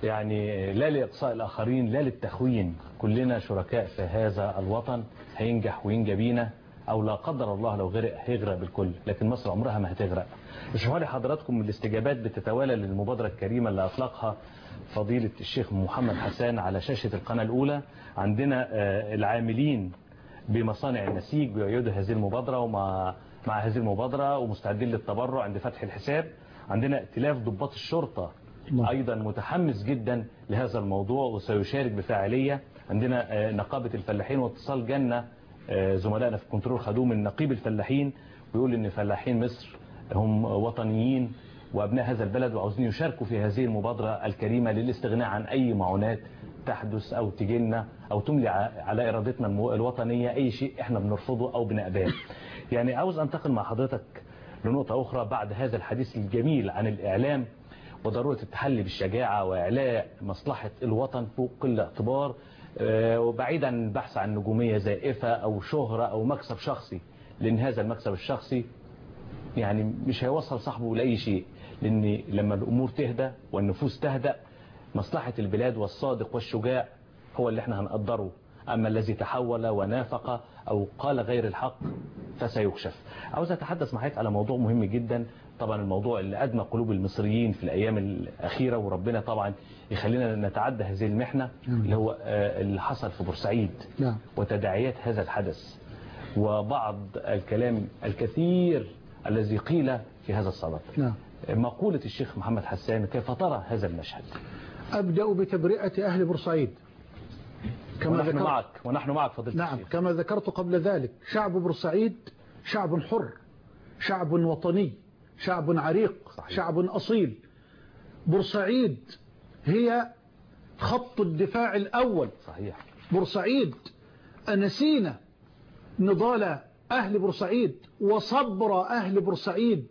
يعني لا لإقصاء الآخرين لا للتخوين، كلنا شركاء في هذا الوطن، هينجح وينجى بينا او لا قدر الله لو غرق هيغرق بالكل، لكن مصر عمرها ما هتغرق. اشوفوا لي حضراتكم الاستجابات بتتوالى للمبادرة الكريمة اللي اطلقها فضيلة الشيخ محمد حسان على شاشة القناة الأولى. عندنا العاملين بمصانع النسيج بيؤيدوا هذه المبادرة ومع مع هذه المبادرة ومستعدين للتبرع عند فتح الحساب. عندنا ائتلاف ضباط الشرطة أيضا متحمس جدا لهذا الموضوع وسيشارك بفاعلية. عندنا نقابة الفلاحين واتصال جنة زملائنا في كنترول خدوه من نقيب الفلاحين، ويقول ان فلاحين مصر هم وطنيين وابناء هذا البلد وعاوزين يشاركوا في هذه المبادرة الكريمة للاستغناء عن اي معونات تحدث او تجينا او تملي على ارادتنا الوطنية اي شيء احنا بنرفضه او بنقبله. يعني عاوز انتقل مع حضرتك لنقطة اخرى بعد هذا الحديث الجميل عن الاعلام وضرورة التحلي بالشجاعة واعلاء مصلحة الوطن فوق كل اعتبار، وبعيد عن البحث عن نجومية زائفة او شهرة او مكسب شخصي، لان هذا المكسب الشخصي يعني مش هيوصل صاحبه لأي شيء. لان لما الامور تهدى والنفوس تهدأ مصلحة البلاد والصادق والشجاع هو اللي احنا هنقدره، اما الذي تحول ونافق او قال غير الحق فسيكشف. عاوز اتحدث معاك على موضوع مهم جدا، طبعا الموضوع اللي ادمى قلوب المصريين في الايام الاخيرة، وربنا طبعا يخلينا نتعدى هذه المحنة، اللي هو اللي حصل في بورسعيد وتداعيات هذا الحدث وبعض الكلام الكثير الذي قيل في هذا الصدد. مقولة الشيخ محمد حسان، كيف ترى هذا المشهد؟ أبدأ بتبرئة أهل بورسعيد كما ونحن ذكرت معك ونحن معك فضيلة نعم الشيخ. كما ذكرت قبل ذلك، شعب بورسعيد شعب حر، شعب وطني، شعب عريق، صحيح. شعب أصيل. بورسعيد هي خط الدفاع الأول. صحيح. بورسعيد أنسينا نضال أهل بورسعيد وصبر أهل بورسعيد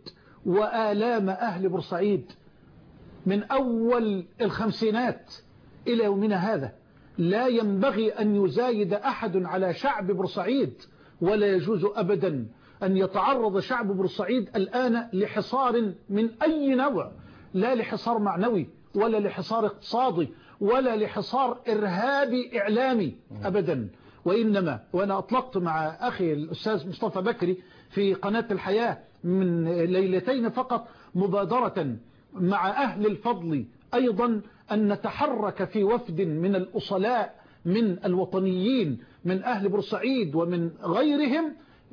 وآلام أهل بورسعيد من أول الخمسينات إلى يومنا هذا. لا ينبغي أن يزايد أحد على شعب بورسعيد، ولا يجوز أبدا أن يتعرض شعب بورسعيد الآن لحصار من أي نوع، لا لحصار معنوي ولا لحصار اقتصادي ولا لحصار إرهابي إعلامي أبدا، وإنما وأنا أطلقت مع أخي الأستاذ مصطفى بكري في قناة الحياة من ليلتين فقط مبادرة مع أهل الفضل أيضا أن نتحرك في وفد من الأصلاء من الوطنيين من أهل بورسعيد ومن غيرهم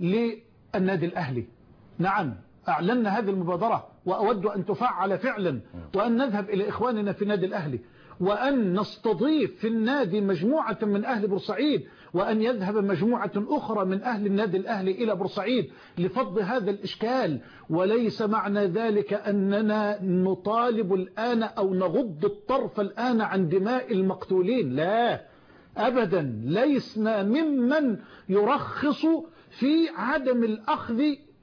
للنادي الأهلي. نعم أعلنا هذه المبادرة وأود أن تفعل فعلا، وأن نذهب إلى إخواننا في النادي الأهلي وأن نستضيف في النادي مجموعة من أهل بورسعيد، وأن يذهب مجموعة أخرى من أهل النادي الأهلي إلى بورسعيد لفض هذا الإشكال. وليس معنى ذلك أننا نطالب الآن أو نغض الطرف الآن عن دماء المقتولين، لا أبدا، ليسنا ممن يرخص في عدم الأخذ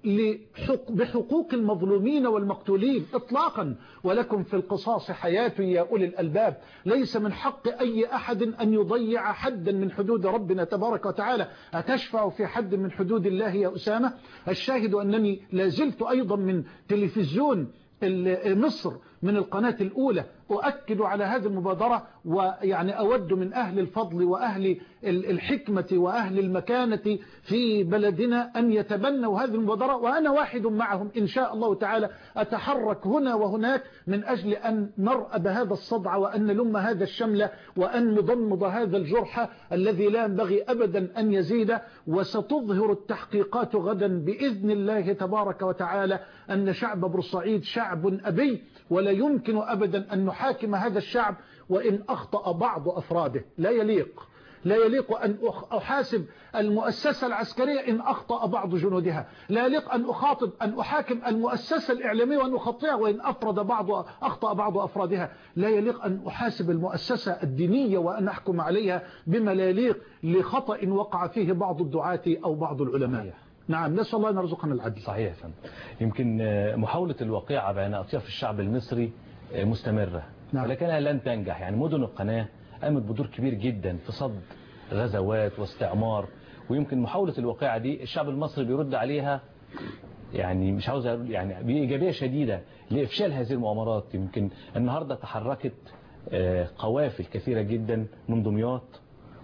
بحقوق المظلومين والمقتولين إطلاقا. ولكم في القصاص حياة يا أولي الألباب. ليس من حق أي أحد أن يضيع حدا من حدود ربنا تبارك وتعالى. أتشفع في حد من حدود الله يا أسامة؟ الشاهد أنني لازلت أيضا من تلفزيون مصر من القناة الأولى أؤكد على هذه المبادرة، ويعني أود من أهل الفضل وأهل الحكمة وأهل المكانة في بلدنا أن يتبنوا هذه المبادرة، وأنا واحد معهم إن شاء الله تعالى. أتحرك هنا وهناك من أجل أن نرأب هذا الصدع وأن نلم هذا الشمل وأن نضمد هذا الجرح الذي لا ينبغي أبدا أن يزيد. وستظهر التحقيقات غدا بإذن الله تبارك وتعالى أن شعب بورسعيد شعب أبي، ولا يمكن أبدا أن نحاكم هذا الشعب وإن أخطأ بعض أفراده. لا يليق لا يليق أن أحاسب المؤسسة العسكرية إن أخطأ بعض جنودها، لا يليق أن أخاطب أن أحاكم المؤسسة الإعلامية وأن أخطئها وإن أفرد بعض أخطأ بعض أفرادها، لا يليق أن أحاسب المؤسسة الدينية وأن أحكم عليها بما لا يليق لخطأ وقع فيه بعض الدعاة أو بعض العلماء. صحيح. نعم، نسأل الله أن يرزقنا العدل. صحيح فهم. يمكن محاولة الواقعة بين أطياف الشعب المصري مستمرة، نعم. ولكنها لن تنجح. يعني مدن القناة قامت بدور كبير جدا في صد غزوات واستعمار، ويمكن محاولة الواقعة دي الشعب المصري بيرد عليها يعني مش عاوز أقول يعني بإيجابية شديدة لإفشال هذه المؤامرات. يمكن النهاردة تحركت قوافل كثيرة جدا من دمياط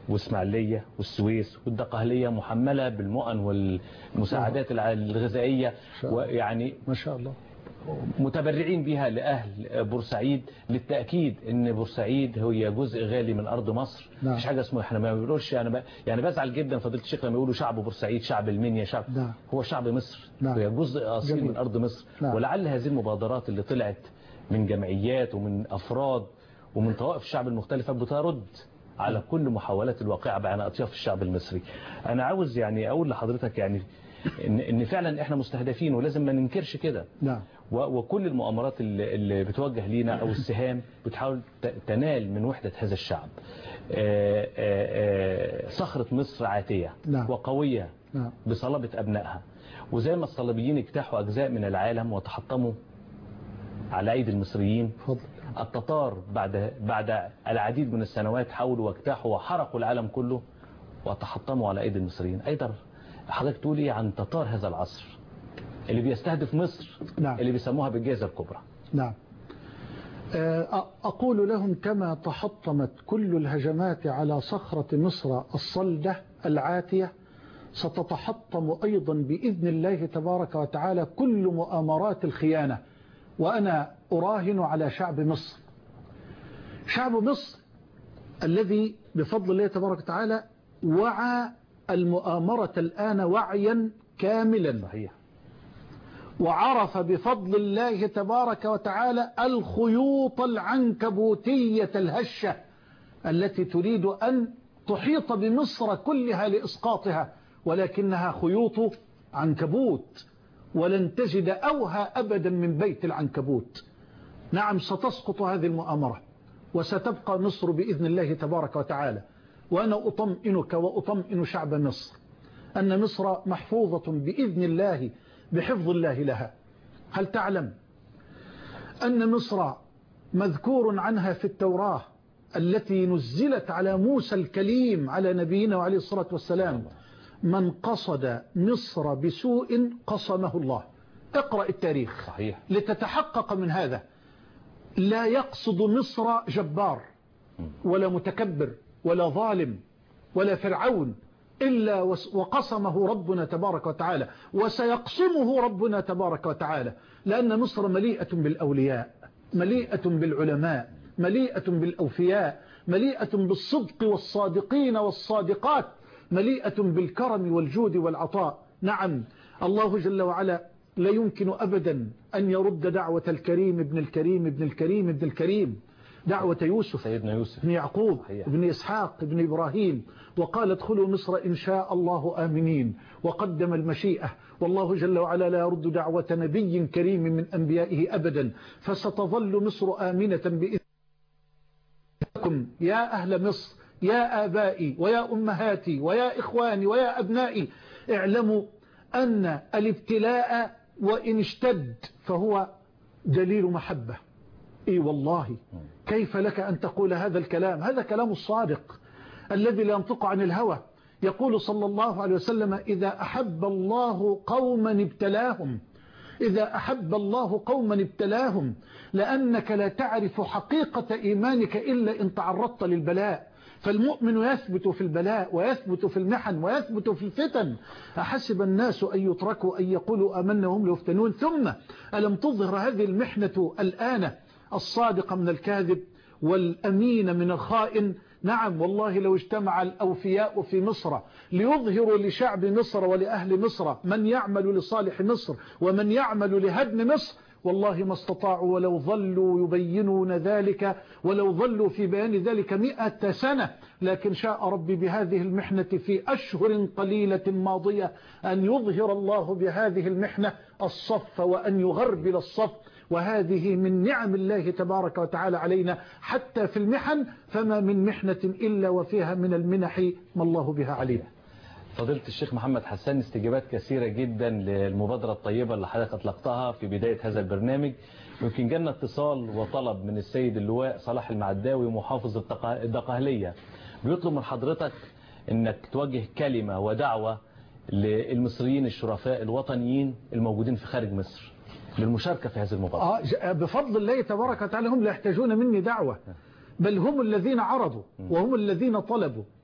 واسماعيلية والسويس والدقهلية محملة بالمؤن والمساعدات الغذائية، ويعني ما شاء الله متبرعين بها لأهل بورسعيد، للتأكيد ان بورسعيد هي جزء غالي من أرض مصر. نعم. مفيش حاجة اسمه احنا ما بنقولش، يعني ب... يعني بزعل جدا فضيلة الشيخ لما يقولوا شعب بورسعيد، شعب المنيا، شعب نعم. هو شعب مصر. نعم. هي جزء أصيل جميل. من أرض مصر. نعم. ولعل هذه المبادرات اللي طلعت من جمعيات ومن أفراد ومن طوائف الشعب المختلفة بترد على كل محاولات الواقعة بين أطياف الشعب المصري. أنا عاوز يعني أقول لحضرتك يعني إن, إن فعلا إحنا مستهدفين ولازم ما ننكرش كده. نعم. وكل المؤامرات اللي, اللي بتوجه لينا أو السهام بتحاول تنال من وحدة هذا الشعب. آآ آآ صخرة مصر عاتية. نعم. وقوية. نعم. بصلابة أبنائها، وزي ما الصليبيين اجتاحوا أجزاء من العالم وتحطموا على أيدي المصريين، فضل. التتار بعد بعد العديد من السنوات حاولوا واجتاحوا وحرقوا العالم كله وتحطموا على أيدي المصريين. أيضا حضرتك تقولي عن تتار هذا العصر اللي بيستهدف مصر. نعم. اللي بيسموها بالجائزة الكبرى. نعم. أقول لهم كما تحطمت كل الهجمات على صخرة مصر الصلدة العاتية، ستتحطم أيضا بإذن الله تبارك وتعالى كل مؤامرات الخيانة. وأنا أراهن على شعب مصر، شعب مصر الذي بفضل الله تبارك وتعالى وعى المؤامرة الآن وعيا كاملا. صحيح. وعرف بفضل الله تبارك وتعالى الخيوط العنكبوتية الهشة التي تريد أن تحيط بمصر كلها لإسقاطها، ولكنها خيوط عنكبوت ولن تجد أوهى أبدا من بيت العنكبوت. نعم، ستسقط هذه المؤامرة وستبقى مصر بإذن الله تبارك وتعالى. وأنا أطمئنك وأطمئن شعب مصر أن مصر محفوظة بإذن الله بحفظ الله لها. هل تعلم أن مصر مذكور عنها في التوراة التي نزلت على موسى الكليم على نبينا وعليه الصلاة والسلام: من قصد مصر بسوء قصمه الله. اقرأ التاريخ. صحيح. لتتحقق من هذا. لا يقصد مصر جبار ولا متكبر ولا ظالم ولا فرعون إلا وقصمه ربنا تبارك وتعالى، وسيقصمه ربنا تبارك وتعالى، لأن مصر مليئة بالأولياء، مليئة بالعلماء، مليئة بالأوفياء، مليئة بالصدق والصادقين والصادقات، مليئة بالكرم والجود والعطاء. نعم، الله جل وعلا لا يمكن أبدا أن يرد دعوة الكريم ابن الكريم ابن الكريم ابن الكريم، دعوة يوسف سيدنا يوسف ابن يعقوب ابن إسحاق ابن إبراهيم، وقال ادخلوا مصر إن شاء الله آمنين، وقدم المشيئة. والله جل وعلا لا يرد دعوة نبي كريم من أنبيائه أبدا. فستظل مصر آمنة بإذنكم يا أهل مصر، يا آبائي ويا أمهاتي ويا إخواني ويا أبنائي، اعلموا أن الابتلاء وإن اشتد فهو دليل محبة. اي والله، كيف لك أن تقول هذا الكلام؟ هذا كلام الصادق الذي لا ينطق عن الهوى. يقول صلى الله عليه وسلم: إذا أحب الله قوما ابتلاهم، إذا أحب الله قوما ابتلاهم، لأنك لا تعرف حقيقة إيمانك إلا إن تعرضت للبلاء. فالمؤمن يثبت في البلاء ويثبت في المحن ويثبت في الفتن. أحسب الناس أن يتركوا أن يقولوا آمنا وهم لا يفتنون؟ ثم ألم تظهر هذه المحنة الآن الصادق من الكاذب والأمين من الخائن؟ نعم والله، لو اجتمع الأوفياء في مصر ليظهروا لشعب مصر ولأهل مصر من يعمل لصالح مصر ومن يعمل لهدم مصر، والله ما استطاعوا، ولو ظلوا يبينون ذلك ولو ظلوا في بيان ذلك مئة سنة. لكن شاء ربي بهذه المحنة في أشهر قليلة ماضية أن يظهر الله بهذه المحنة الصف وأن يغربل الصف. وهذه من نعم الله تبارك وتعالى علينا حتى في المحن، فما من محنة إلا وفيها من المنح ما الله بها علينا. فضيلة الشيخ محمد حسان، استجابات كثيرة جدا للمبادرة الطيبة اللي حضرتك أطلقتها في بداية هذا البرنامج. يمكن جانا اتصال وطلب من السيد اللواء صلاح المعداوي محافظ الدقهلية، بيطلب من حضرتك انك توجه كلمة ودعوة للمصريين الشرفاء الوطنيين الموجودين في خارج مصر للمشاركة في هذه المبادرة. آه بفضل الله تبارك وتعالى هم لا يحتاجون مني دعوة، بل هم الذين عرضوا وهم الذين طلبوا.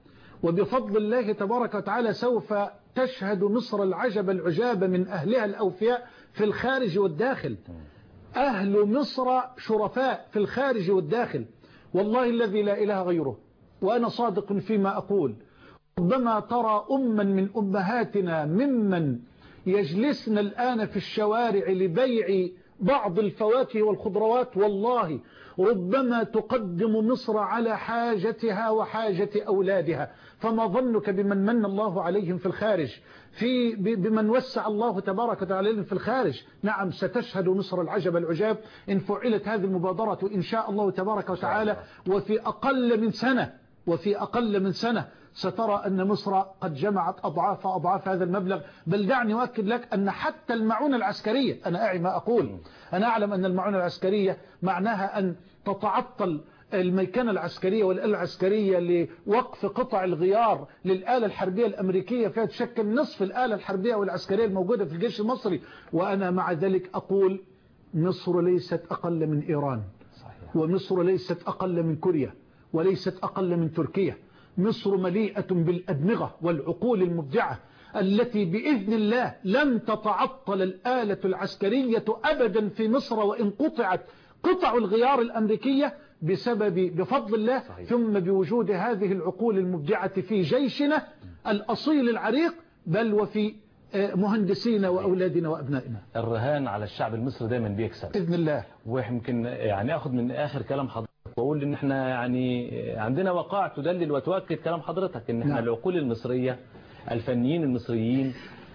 وبفضل الله تبارك وتعالى سوف تشهد مصر العجب العجاب من أهلها الأوفياء في الخارج والداخل. أهل مصر شرفاء في الخارج والداخل، والله الذي لا إله غيره، وأنا صادق فيما أقول. ربما ترى أما من أمهاتنا ممن يجلسن الآن في الشوارع لبيع بعض الفواكه والخضروات، والله ربما تقدم مصر على حاجتها وحاجة أولادها. فما ظنك بمن من الله عليهم في الخارج، في بمن وسع الله تبارك وتعالى عليهم في الخارج. نعم ستشهد مصر العجب العجاب إن فعلت هذه المبادرة إن شاء الله تبارك وتعالى، وفي أقل من سنة وفي أقل من سنة سترى أن مصر قد جمعت أضعاف أضعاف هذا المبلغ. بل دعني أؤكد لك أن حتى المعونة العسكرية، أنا أعي ما أقول، أنا أعلم أن المعونة العسكرية معناها أن تتعطل الميكنة العسكرية والآلة العسكرية لوقف قطع الغيار للآلة الحربية الأمريكية، فيها تشكل نصف الآلة الحربية والعسكرية الموجودة في الجيش المصري. وأنا مع ذلك أقول مصر ليست أقل من إيران، ومصر ليست أقل من كوريا، وليست أقل من تركيا. مصر مليئة بالأدمغة والعقول المبدعة التي بإذن الله لن تتعطل الآلة العسكرية أبدا في مصر، وإن قطعت قطع الغيار الأمريكية بسبب بفضل الله صحيح. ثم بوجود هذه العقول المبدعة في جيشنا الأصيل العريق، بل وفي مهندسينا وأولادنا وأبنائنا. الرهان على الشعب المصري دايما بيكسب بإذن الله. ويمكن يعني أخذ من آخر كلام حضرتك وأقول إن إحنا يعني عندنا وقائع تدلل وتؤكد كلام حضرتك، إن إحنا نعم. العقول المصرية، الفنيين المصريين،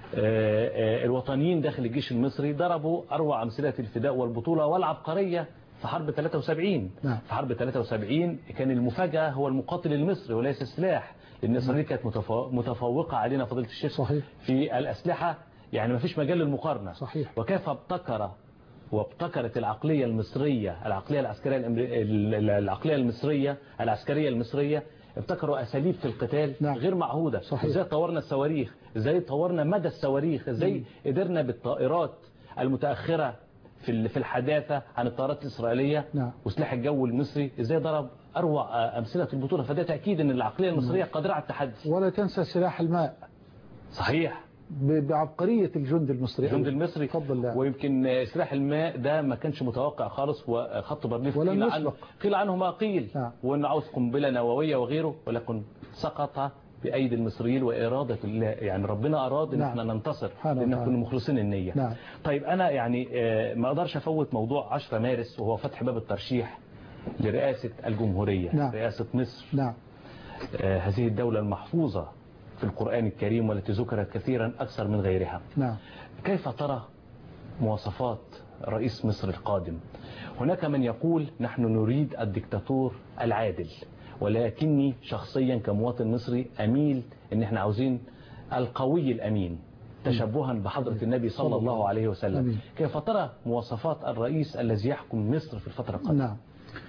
الوطنيين داخل الجيش المصري ضربوا أروع أمثلة الفداء والبطولة والعبقرية في حرب ثلاثة وسبعين. نعم. في حرب ثلاثة وسبعين كان المفاجأة هو المقاتل المصري وليس السلاح، لأن إسرائيل كانت متفوقة علينا فضيلة الشيخ صحيح. في الأسلحة، يعني ما فيش مجال للمقارنة. صحيح. وكيف ابتكر وابتكرت العقلية المصرية العقلية العسكرية العقلية المصرية العسكرية المصرية ابتكروا أساليب في القتال نعم. غير معهودة. صحيح. ازاي طورنا الصواريخ، ازاي طورنا مدى الصواريخ، ازاي مم. قدرنا بالطائرات المتأخرة في في الحداثة عن الطائرات الإسرائيلية نعم. وسلاح الجو المصري ازاي ضرب أروع أمثلة في البطولة. فده تأكيد ان العقلية المصرية نعم. قادرة على التحدي. ولا تنسى سلاح الماء. صحيح. بعبقرية الجند المصري. الجند المصري فضل الله. ويمكن سلاح الماء ده ما كانش متوقع خالص، وخط برليف قيل عنه قيل عنه ما قيل نعم. وانه عاوز قنبلة نووية وغيره، ولكن سقط بأيدي المصريين وإرادة الله. يعني ربنا أراد ان نعم. احنا ننتصر لأن كنا مخلصين النية نعم. طيب أنا يعني ما أقدرش أفوت موضوع عشرة مارس وهو فتح باب الترشيح لرئاسة الجمهورية نعم. رئاسة مصر نعم. آه هذه الدولة المحفوظة في القرآن الكريم والتي ذكرت كثيرا أكثر من غيرها نعم. كيف ترى مواصفات رئيس مصر القادم؟ هناك من يقول نحن نريد الدكتاتور العادل، ولكني شخصيا كمواطن مصري أميل ان احنا عاوزين القوي الأمين تشبها بحضرة النبي صلى الله عليه وسلم أمين. كيف ترى مواصفات الرئيس الذي يحكم مصر في الفترة القادمة؟ نعم.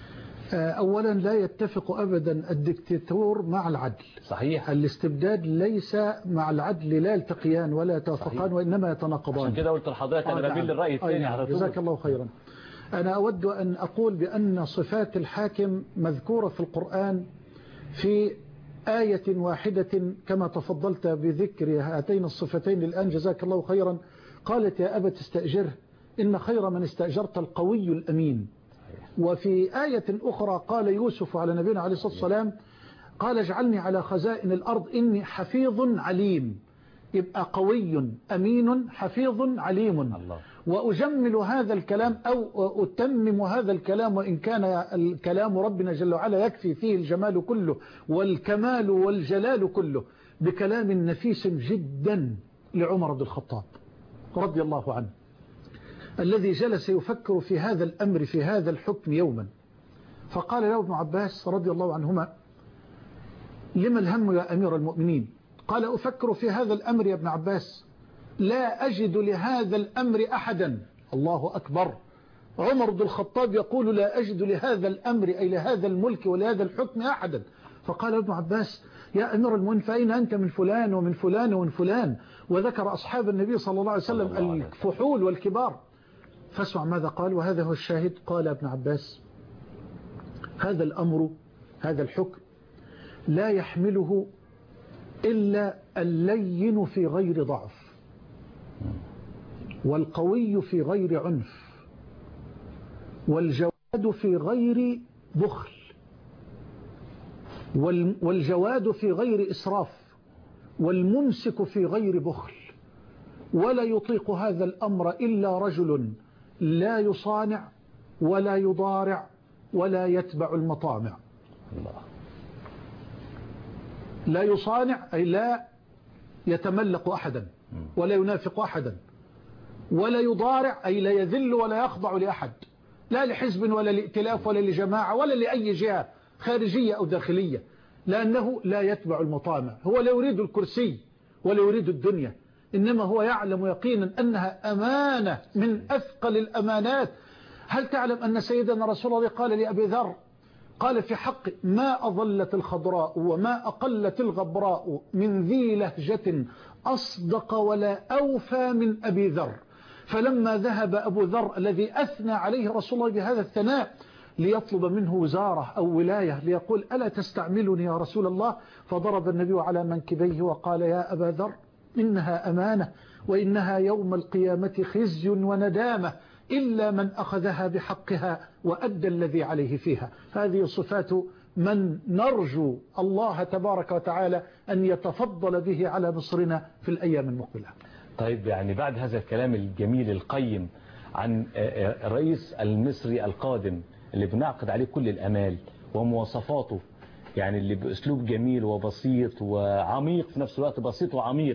أولا لا يتفق أبدا الدكتاتور مع العدل. صحيح. الاستبداد ليس مع العدل، لا يلتقيان ولا يتوافقان وإنما يتناقضان. عشان كده قلت لحضرتك أنا بميل للرأي الثاني على طول. جزاك الله خيرا. أنا أود أن أقول بأن صفات الحاكم مذكورة في القرآن في آية واحدة كما تفضلت بذكر هاتين الصفتين الآن جزاك الله خيرا. قالت يا أبت استأجره إن خير من استأجرت القوي الأمين. وفي آية أخرى قال يوسف على نبينا عليه الصلاة والسلام قال اجعلني على خزائن الأرض إني حفيظ عليم. يبقى قوي أمين حفيظ عليم الله. وأجمل هذا الكلام أو أتمم هذا الكلام، وإن كان الكلام ربنا جل وعلا يكفي فيه الجمال كله والكمال والجلال كله، بكلام نفيس جدا لعمر بن الخطاب رضي الله عنه، الذي جلس يفكر في هذا الأمر في هذا الحكم يوما، فقال له ابن عباس رضي الله عنهما لما الهم يا أمير المؤمنين؟ قال أفكر في هذا الأمر يا ابن عباس لا أجد لهذا الأمر أحدا. الله أكبر. عمر بن الخطاب يقول لا أجد لهذا الأمر أي لهذا الملك ولهذا الحكم أحدا. فقال ابن عباس يا أمير المؤمنين فأين أنت من فلان ومن فلان ومن فلان، وذكر أصحاب النبي صلى الله عليه وسلم الفحول والكبار. فاسمع ماذا قال، وهذا هو الشاهد. قال ابن عباس هذا الأمر هذا الحكم لا يحمله إلا اللين في غير ضعف، والقوي في غير عنف، والجواد في غير بخل، والجواد في غير إسراف، والممسك في غير بخل. ولا يطيق هذا الأمر إلا رجل لا يصانع ولا يضارع ولا يتبع المطامع. الله. لا يصانع أي لا يتملق أحدا ولا ينافق أحدا، ولا يضارع أي لا يذل ولا يخضع لأحد، لا لحزب ولا لائتلاف ولا لجماعة ولا لأي جهة خارجية أو داخلية، لأنه لا يتبع المطامع. هو لا يريد الكرسي ولا يريد الدنيا، إنما هو يعلم يقينا أنها أمانة من أثقل الأمانات. هل تعلم أن سيدنا رسول الله قال لأبي ذر، قال في حق: ما أظلت الخضراء وما أقلت الغبراء من ذي لهجة أصدق ولا أوفى من أبي ذر. فلما ذهب أبو ذر الذي أثنى عليه رسول الله بهذا الثناء ليطلب منه وزارة أو ولاية ليقول: ألا تستعملني يا رسول الله؟ فضرب النبي على منكبيه وقال: يا أبا ذر، إنها أمانة، وإنها يوم القيامة خزي وندامة، إلا من أخذها بحقها وأدى الذي عليه فيها. هذه صفات من نرجو الله تبارك وتعالى أن يتفضل به على مصرنا في الأيام المقبلة. طيب، يعني بعد هذا الكلام الجميل القيم عن الرئيس المصري القادم اللي بنعقد عليه كل الأمال ومواصفاته، يعني اللي بأسلوب جميل وبسيط وعميق في نفس الوقت، بسيط وعميق،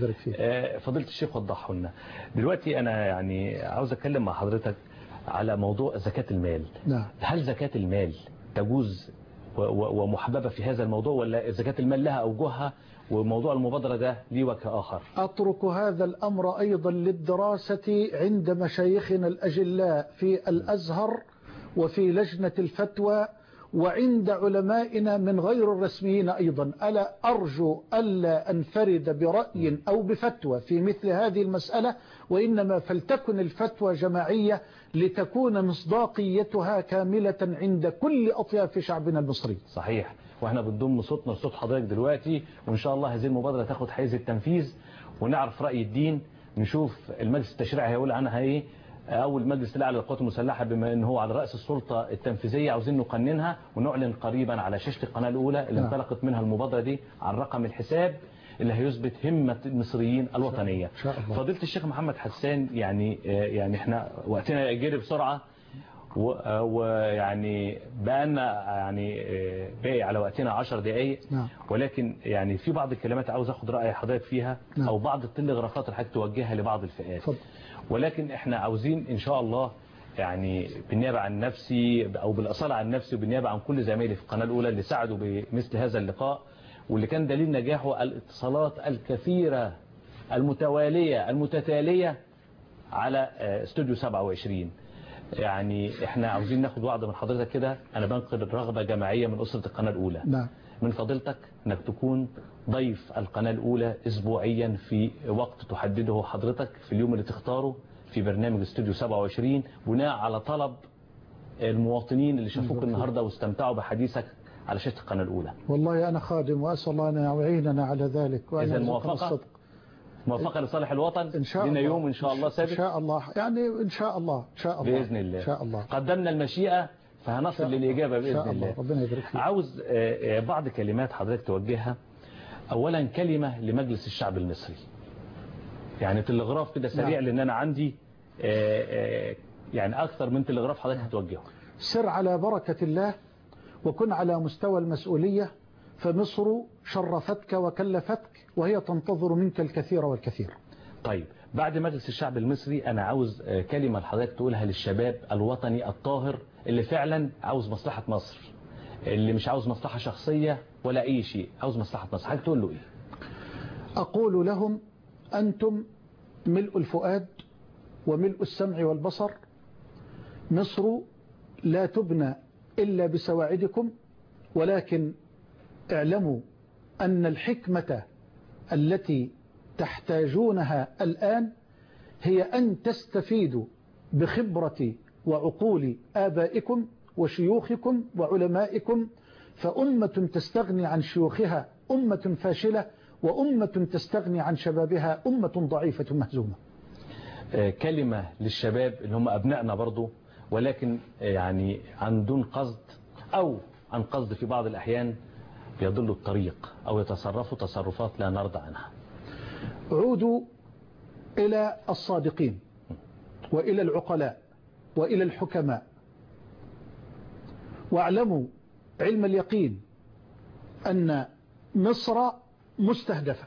فضيلة الشيخ وضحه لنا. دلوقتي أنا يعني عاوز أتكلم مع حضرتك على موضوع زكاة المال. نعم. هل زكاة المال تجوز ومحببة في هذا الموضوع، ولا زكاة المال لها أوجهها وموضوع المبادرة ده ليه وجه آخر؟ أترك هذا الأمر أيضا للدراسة عند مشايخنا الأجلاء في الأزهر وفي لجنة الفتوى وعند علمائنا من غير الرسميين أيضا. ألا أرجو ألا أنفرد برأي أو بفتوى في مثل هذه المسألة، وإنما فلتكن الفتوى جماعية لتكون مصداقيتها كاملة عند كل أطياف شعبنا المصري. صحيح، واحنا بنضم صوتنا لصوت حضرتك دلوقتي، وإن شاء الله هذه المبادرة تاخد حيز التنفيذ ونعرف رأي الدين، نشوف المجلس التشريعي هيقول عنها ايه، أو المجلس الأعلى للقوات المسلحة بما أنه هو على رأس السلطة التنفيذية، عاوزين نقننها ونعلن قريبا على شاشة القناة الأولى اللي انطلقت منها المبادرة دي عن رقم الحساب اللي هيثبت همة المصريين الوطنية. فضيلة الشيخ محمد حسان، يعني يعني احنا وقتنا يجري بسرعة، ويعني بقالنا يعني باقي على وقتنا عشر دقايق، ولكن يعني في بعض الكلمات عاوز اخد رأي حضرتك فيها، او بعض التلغرافات اللي حضرتك توجهها لبعض الفئات. ولكن احنا عاوزين ان شاء الله يعني بالنيابة عن نفسي او بالاصالة عن نفسي وبالنيابة عن كل زمايلي في القناة الاولى اللي ساعدوا بمثل هذا اللقاء، واللي كان دليل نجاحه الاتصالات الكثيرة المتوالية المتتالية على استوديو سبعة وعشرين. يعني احنا عاوزين ناخد وعد من حضرتك كده، انا بنقل رغبة جماعية من اسرة القناة الاولى. نعم. من فضيلتك انك تكون ضيف القناة الاولى اسبوعيا في وقت تحدده حضرتك في اليوم اللي تختاره في برنامج استوديو سبعة وعشرين، بناء على طلب المواطنين اللي شافوك النهاردة واستمتعوا بحديثك على شاشة القناة الاولى. والله انا خادم واسال الله ان يعيننا على ذلك، وانا موافقة موافقة لصالح الوطن. إن شاء لنا الله. يوم إن شاء الله ثابت إن شاء الله، يعني إن شاء الله إن شاء الله بإذن الله. إن شاء الله قدمنا المشيئة فهنصل للإجابة بإذن شاء الله. الله. ربنا يبارك فيك. عاوز بعض كلمات حضرتك توجهها. أولا كلمة لمجلس الشعب المصري، يعني تلغراف كده سريع، لأن أنا عندي يعني أكثر من تلغراف حضرتك هتوجهه. سر على بركة الله وكن على مستوى المسؤولية، فمصر شرفتك وكلفتك وهي تنتظر منك الكثير والكثير. طيب، بعد مجلس الشعب المصري أنا عاوز كلمة لحضرتك تقولها للشباب الوطني الطاهر اللي فعلا عاوز مصلحة مصر، اللي مش عاوز مصلحة شخصية ولا أي شيء، عاوز مصلحة مصر. حضرتك تقول له إيه؟ أقول لهم: أنتم ملء الفؤاد وملء السمع والبصر، مصر لا تبنى إلا بسواعدكم، ولكن اعلموا أن الحكمة التي تحتاجونها الآن هي أن تستفيدوا بخبرة وعقول آبائكم وشيوخكم وعلمائكم، فأمة تستغني عن شيوخها أمة فاشلة، وأمة تستغني عن شبابها أمة ضعيفة مهزومة. كلمة للشباب اللي هم أبنائنا برضو، ولكن يعني عن دون قصد أو عن قصد في بعض الأحيان يضلوا الطريق أو يتصرفوا تصرفات لا نرضى عنها. عودوا إلى الصادقين وإلى العقلاء وإلى الحكماء، واعلموا علم اليقين أن مصر مستهدفة.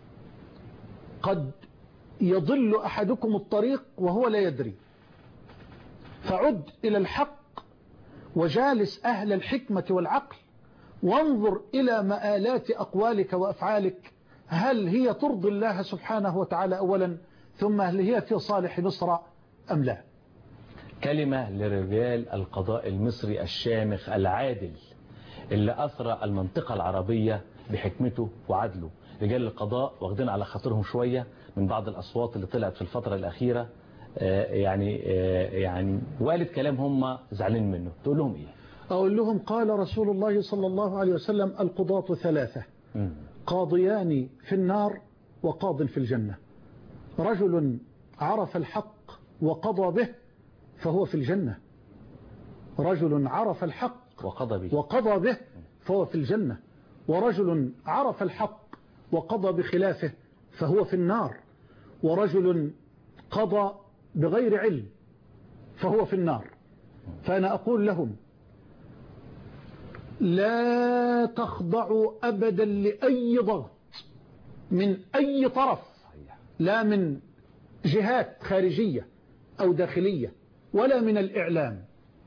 قد يضل أحدكم الطريق وهو لا يدري، فعد إلى الحق وجالس أهل الحكمة والعقل، وانظر إلى مآلات أقوالك وأفعالك، هل هي ترضي الله سبحانه وتعالى أولا، ثم هل هي في صالح مصر أم لا. كلمة لرجال القضاء المصري الشامخ العادل اللي أثرى المنطقة العربية بحكمته وعدله. رجال القضاء واخدين على خاطرهم شوية من بعض الأصوات اللي طلعت في الفترة الأخيرة، يعني يعني وقالت كلام هم زعلين منه. تقول لهم إيه؟ أقول لهم قال رسول الله صلى الله عليه وسلم القضاة ثلاثة، قاضيان في النار وقاض في الجنة. رجل عرف الحق وقضى به فهو في الجنة، رجل عرف الحق وقضى به وقضى به فهو في الجنة، ورجل عرف الحق وقضى بخلافه فهو في النار، ورجل قضى بغير علم فهو في النار. فأنا أقول لهم لا تخضعوا أبدا لأي ضغط من أي طرف، لا من جهات خارجية أو داخلية ولا من الإعلام.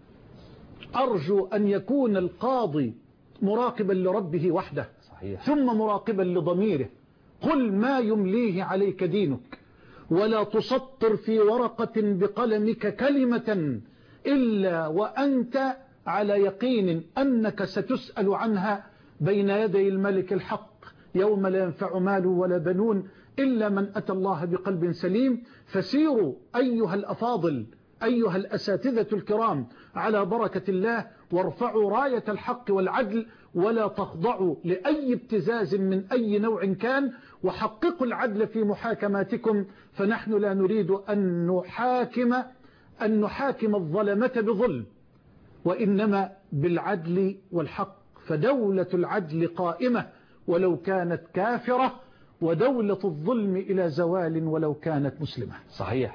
أرجو أن يكون القاضي مراقبا لربه وحده، صحيح. ثم مراقبا لضميره. قل ما يمليه عليك دينك، ولا تسطر في ورقة بقلمك كلمة إلا وأنت على يقين أنك ستسأل عنها بين يدي الملك الحق يوم لا ينفع مال ولا بنون إلا من أتى الله بقلب سليم. فسيروا أيها الأفاضل أيها الأساتذة الكرام على بركة الله، وارفعوا راية الحق والعدل، ولا تخضعوا لأي ابتزاز من أي نوع كان، وحققوا العدل في محاكماتكم. فنحن لا نريد أن نحاكم أن نحاكم الظلمة بظلم، وإنما بالعدل والحق. فدولة العدل قائمة ولو كانت كافرة، ودولة الظلم إلى زوال ولو كانت مسلمة. صحيح.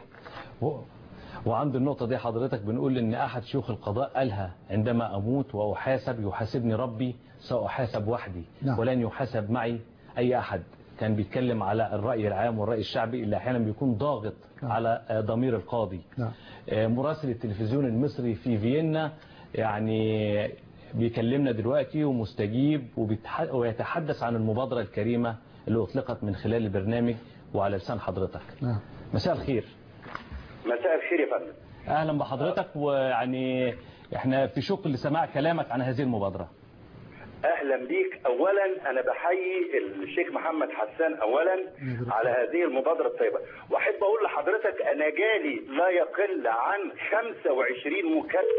وعند النقطة دي حضرتك بنقول إن أحد شيوخ القضاء قالها: عندما أموت وأحاسب يحاسبني ربي، سأحاسب وحدي. نعم. ولن يحاسب معي أي أحد. كان بيتكلم على الرأي العام والرأي الشعبي اللي أحيانا بيكون ضاغط نعم. على ضمير القاضي. نعم. مراسل التلفزيون المصري في فيينا يعني بيكلمنا دلوقتي ومستجيب ويتحدث عن المبادرة الكريمة اللي أطلقت من خلال البرنامج وعلى لسان حضرتك. نعم. مساء الخير. مساء الخير يا فندم. أهلا بحضرتك، ويعني احنا في شوق لسماع كلامك عن هذه المبادرة. أهلا بيك. أولا أنا بحيي الشيخ محمد حسان أولا على هذه المبادرة الطيبة، وأحب أقول لحضرتك أنا جالي لا يقل عن خمسة وعشرين مكالمة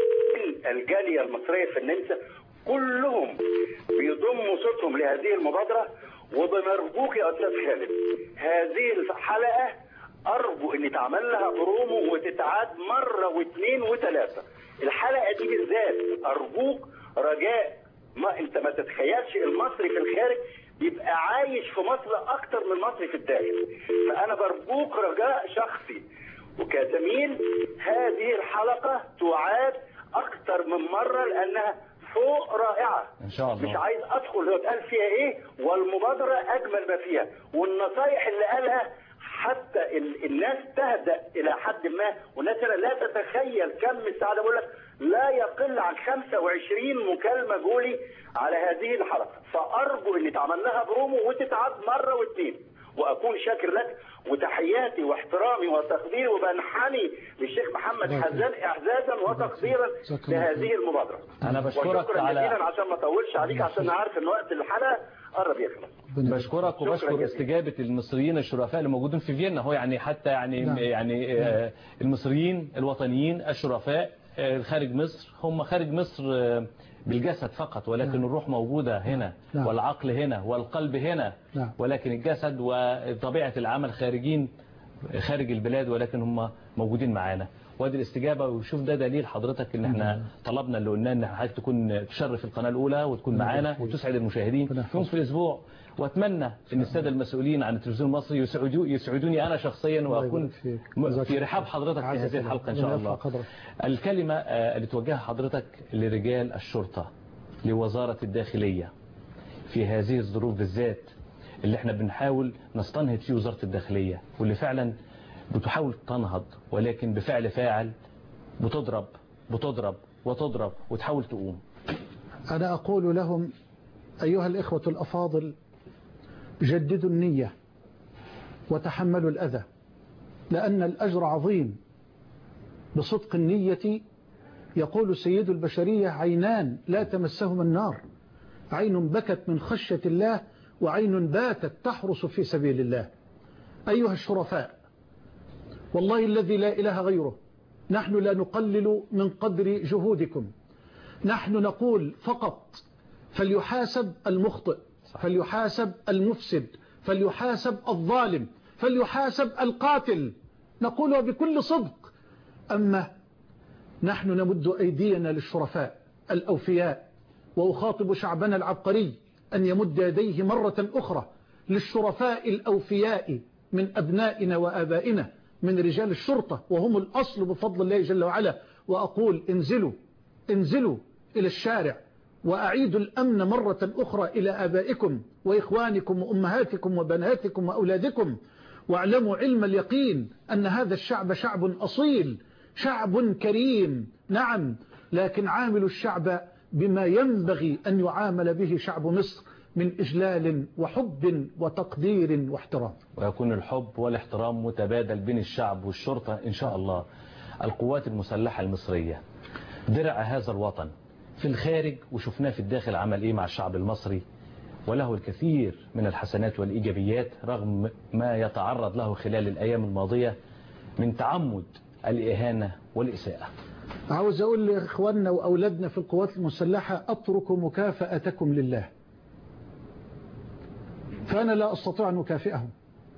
من الجالية المصرية في النمسا، كلهم بيضموا صوتهم لهذه المبادرة. وبنرجوك يا أستاذ خالد هذه الحلقة أرجو أن تعمل لها برومو وتتعاد مرة واثنين وثلاثة. الحلقة دي بالذات أرجوك رجاء، ما أنت ما تتخيلش المصري في الخارج بيبقى عايش في مصر أكتر من المصري في الداخل. فأنا برجوك رجاء شخصي وكزميل هذه الحلقة تعاد أكتر من مرة لأنها فوق رائعة إن شاء الله. مش عايز أدخل هو اتقال فيها إيه، والمبادرة أجمل ما فيها، والنصايح اللي قالها حتى الناس تهدأ إلى حد ما، والناس لا تتخيل كم السعادة. بقول لك لا يقل عن خمسة وعشرين مكالمة جولي على هذه الحلقة، فأرجو أن تعمل لها برومو وتتعاد مرة واثنين، وأكون شاكر لك. وتحياتي واحترامي وتقديري وبنحني للشيخ محمد حسان إعزازا وتقديرا لهذه المبادرة. أنا بشكرك على عشان ما أطولش عليك، عشان عارف أن وقت الحلقة قرب يخلص. بشكرك وبشكر استجابة المصريين الشرفاء اللي موجودين في فيينا. هو يعني حتى يعني نعم. يعني نعم. المصريين الوطنيين الشرفاء خارج مصر هم خارج مصر بالجسد فقط، ولكن نعم. الروح موجودة هنا نعم. والعقل هنا والقلب هنا نعم. ولكن الجسد وطبيعة العمل خارجين خارج البلاد، ولكن هم موجودين معانا. وادي الاستجابة. وشوف ده دليل حضرتك ان احنا طلبنا اللي قلناه ان حضرتك تكون تشرف القناة الأولى وتكون معانا وتسعد المشاهدين يوم في الأسبوع. واتمنى ان الساده المسؤولين عن التلفزيون المصري يسعدوا يسعدوني انا شخصيا واكون في رحاب حضرتك في هذه الحلقه ان شاء الله. الكلمه اللي توجهها حضرتك لرجال الشرطه، لوزاره الداخليه في هذه الظروف بالذات اللي احنا بنحاول نستنهض فيه وزاره الداخليه، واللي فعلا بتحاول تنهض ولكن بفعل فاعل بتضرب بتضرب وتضرب وتحاول تقوم. انا اقول لهم ايها الاخوه الافاضل، جددوا النية وتحملوا الأذى، لأن الأجر عظيم بصدق النية. يقول سيد البشرية: عينان لا تمسهما النار، عين بكت من خشية الله وعين باتت تحرس في سبيل الله. أيها الشرفاء، والله الذي لا إله غيره، نحن لا نقلل من قدر جهودكم، نحن نقول فقط فليحاسب المخطئ، فليحاسب المفسد، فليحاسب الظالم، فليحاسب القاتل، نقولها بكل صدق. أما نحن نمد أيدينا للشرفاء الأوفياء، وأخاطب شعبنا العبقري أن يمد يديه مرة أخرى للشرفاء الأوفياء من أبنائنا وآبائنا من رجال الشرطة، وهم الأصل بفضل الله جل وعلا. وأقول: انزلوا انزلوا إلى الشارع وأعيدوا الأمن مرة أخرى إلى آبائكم وإخوانكم وأمهاتكم وبناتكم وأولادكم، واعلموا علم اليقين أن هذا الشعب شعب أصيل، شعب كريم، نعم، لكن عاملوا الشعب بما ينبغي أن يعامل به شعب مصر من إجلال وحب وتقدير واحترام. ويكون الحب والاحترام متبادل بين الشعب والشرطة إن شاء الله. القوات المسلحة المصرية درع هذا الوطن في الخارج، وشفناه في الداخل عمل إيه مع الشعب المصري، وله الكثير من الحسنات والإيجابيات رغم ما يتعرض له خلال الأيام الماضية من تعمد الإهانة والإساءة. عاوز أقول لإخواننا وأولادنا في القوات المسلحة: أتركوا مكافأتكم لله، فأنا لا أستطيع أن أكافئهم،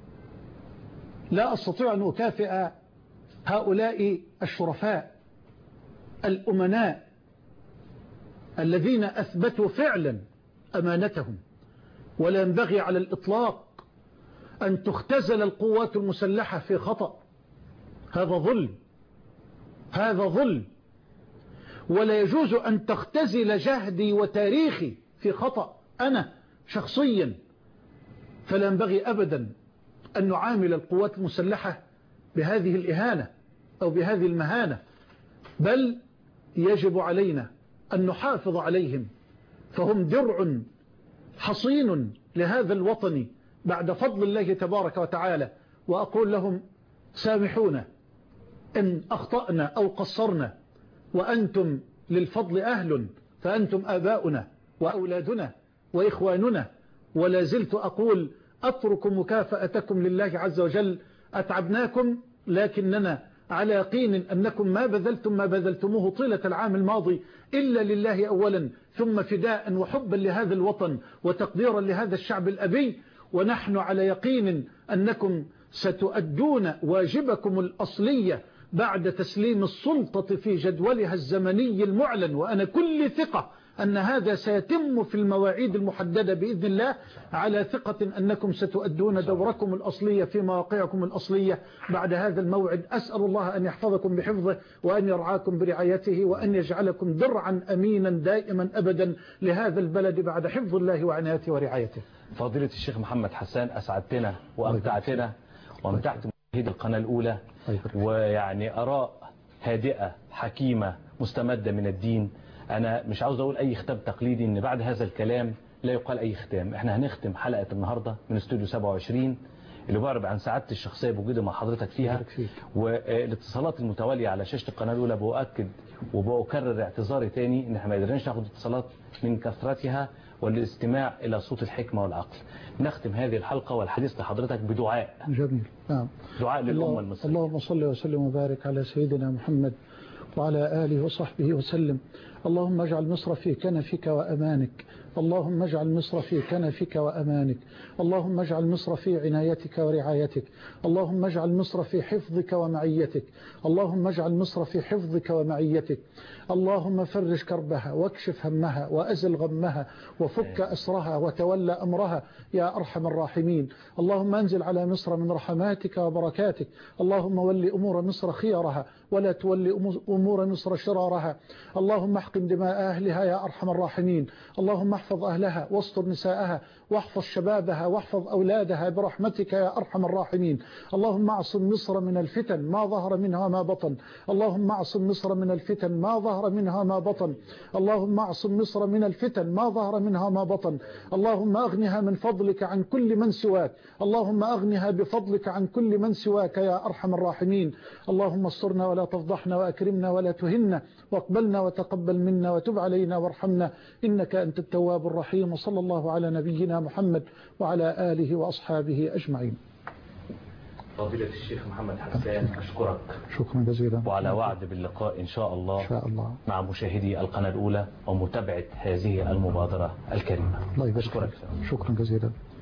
لا أستطيع أن أكافئ هؤلاء الشرفاء الأمناء الذين أثبتوا فعلا أمانتهم. ولا ينبغي على الإطلاق أن تختزل القوات المسلحة في خطأ، هذا ظلم، هذا ظلم. ولا يجوز أن تختزل جهدي وتاريخي في خطأ أنا شخصيا. فلا ينبغي أبدا أن نعامل القوات المسلحة بهذه الإهانة أو بهذه المهانة، بل يجب علينا أن نحافظ عليهم، فهم درع حصين لهذا الوطن بعد فضل الله تبارك وتعالى. وأقول لهم: سامحونا إن أخطأنا أو قصرنا، وأنتم للفضل أهل، فأنتم آباؤنا وأولادنا وإخواننا. ولا زلت أقول: أترك مكافأتكم لله عز وجل، أتعبناكم، لكننا على يقين أنكم ما بذلتم ما بذلتموه طيلة العام الماضي إلا لله أولا، ثم فداء وحبا لهذا الوطن وتقديرا لهذا الشعب الأبي. ونحن على يقين أنكم ستؤدون واجبكم الأصلية بعد تسليم السلطة في جدولها الزمني المعلن، وأنا كل ثقة أن هذا سيتم في المواعيد المحددة بإذن الله، على ثقة أنكم ستؤدون دوركم الأصلية في مواقعكم الأصلية بعد هذا الموعد. أسأل الله أن يحفظكم بحفظه، وأن يرعاكم برعايته، وأن يجعلكم درعا أمينا دائما أبدا لهذا البلد بعد حفظ الله وعنايته ورعايته. فضيلة الشيخ محمد حسان، أسعدتنا وأمتعتنا وأمتعت مشاهدي القناة الأولى، ويعني آراء هادئة حكيمة مستمدة من الدين. أنا مش عاوز أقول أي ختام تقليدي، إن بعد هذا الكلام لا يقال أي ختام. إحنا هنختم حلقة النهاردة من استوديو سبعة وعشرين اللي بعرب عن سعادة الشخصية بوجودي مع حضرتك فيها، والاتصالات المتوالية على شاشة القناة الأولى. بؤكد وبأكرر اعتذاري تاني إن احنا ما قدرناش ناخد اتصالات من كثرتها والاستماع إلى صوت الحكمة والعقل. نختم هذه الحلقة والحديث لحضرتك بدعاء جميل. نعم. دعاء للأمة المصرية. اللهم صل وسلم وبارك على سيدنا محمد وعلى آله وصحبه وسلم. اللهم اجعل مصر في كنفك وأمانك، اللهم اجعل مصر في كنفك وأمانك، اللهم اجعل مصر في عنايتك ورعايتك، اللهم اجعل مصر في حفظك ومعيتك، اللهم اجعل مصر في حفظك ومعيتك. اللهم فرج كربها واكشف همها وأزل غمها وفك أسرها وتولى أمرها يا أرحم الراحمين. اللهم أنزل على مصر من رحماتك وبركاتك، اللهم ولي أمور مصر خيارها ولا تولي أمور مصر شرارها. اللهم احقن دماء أهلها يا أرحم الراحمين. اللهم احفظ أهلها واستر نساءها واحفظ شبابها واحفظ أولادها برحمتك يا أرحم الراحمين. اللهم اعصم مصر من الفتن ما ظهر منها ما بطن، اللهم اعصم مصر من الفتن ما ظهر منها ما بطن، اللهم اعصم مصر من الفتن ما ظهر منها ما بطن. اللهم أغنها من فضلك عن كل من سواك، اللهم أغنها بفضلك عن كل من سواك يا أرحم الراحمين. اللهم استرنا ولا تفضحنا وأكرمنا ولا تهنا، واقبلنا وتقبل منا وتب علينا وارحمنا إنك أنت التواب الرحيم. وصلى الله على نبينا محمد وعلى آله وأصحابه أجمعين. فضيلة الشيخ محمد حسان أشكرك شكرا جزيلا، وعلى وعد باللقاء إن شاء الله, إن شاء الله مع مشاهدي القناة الأولى ومتابعة هذه المبادرة الكريمة. الله يبارك. شكرا جزيلا.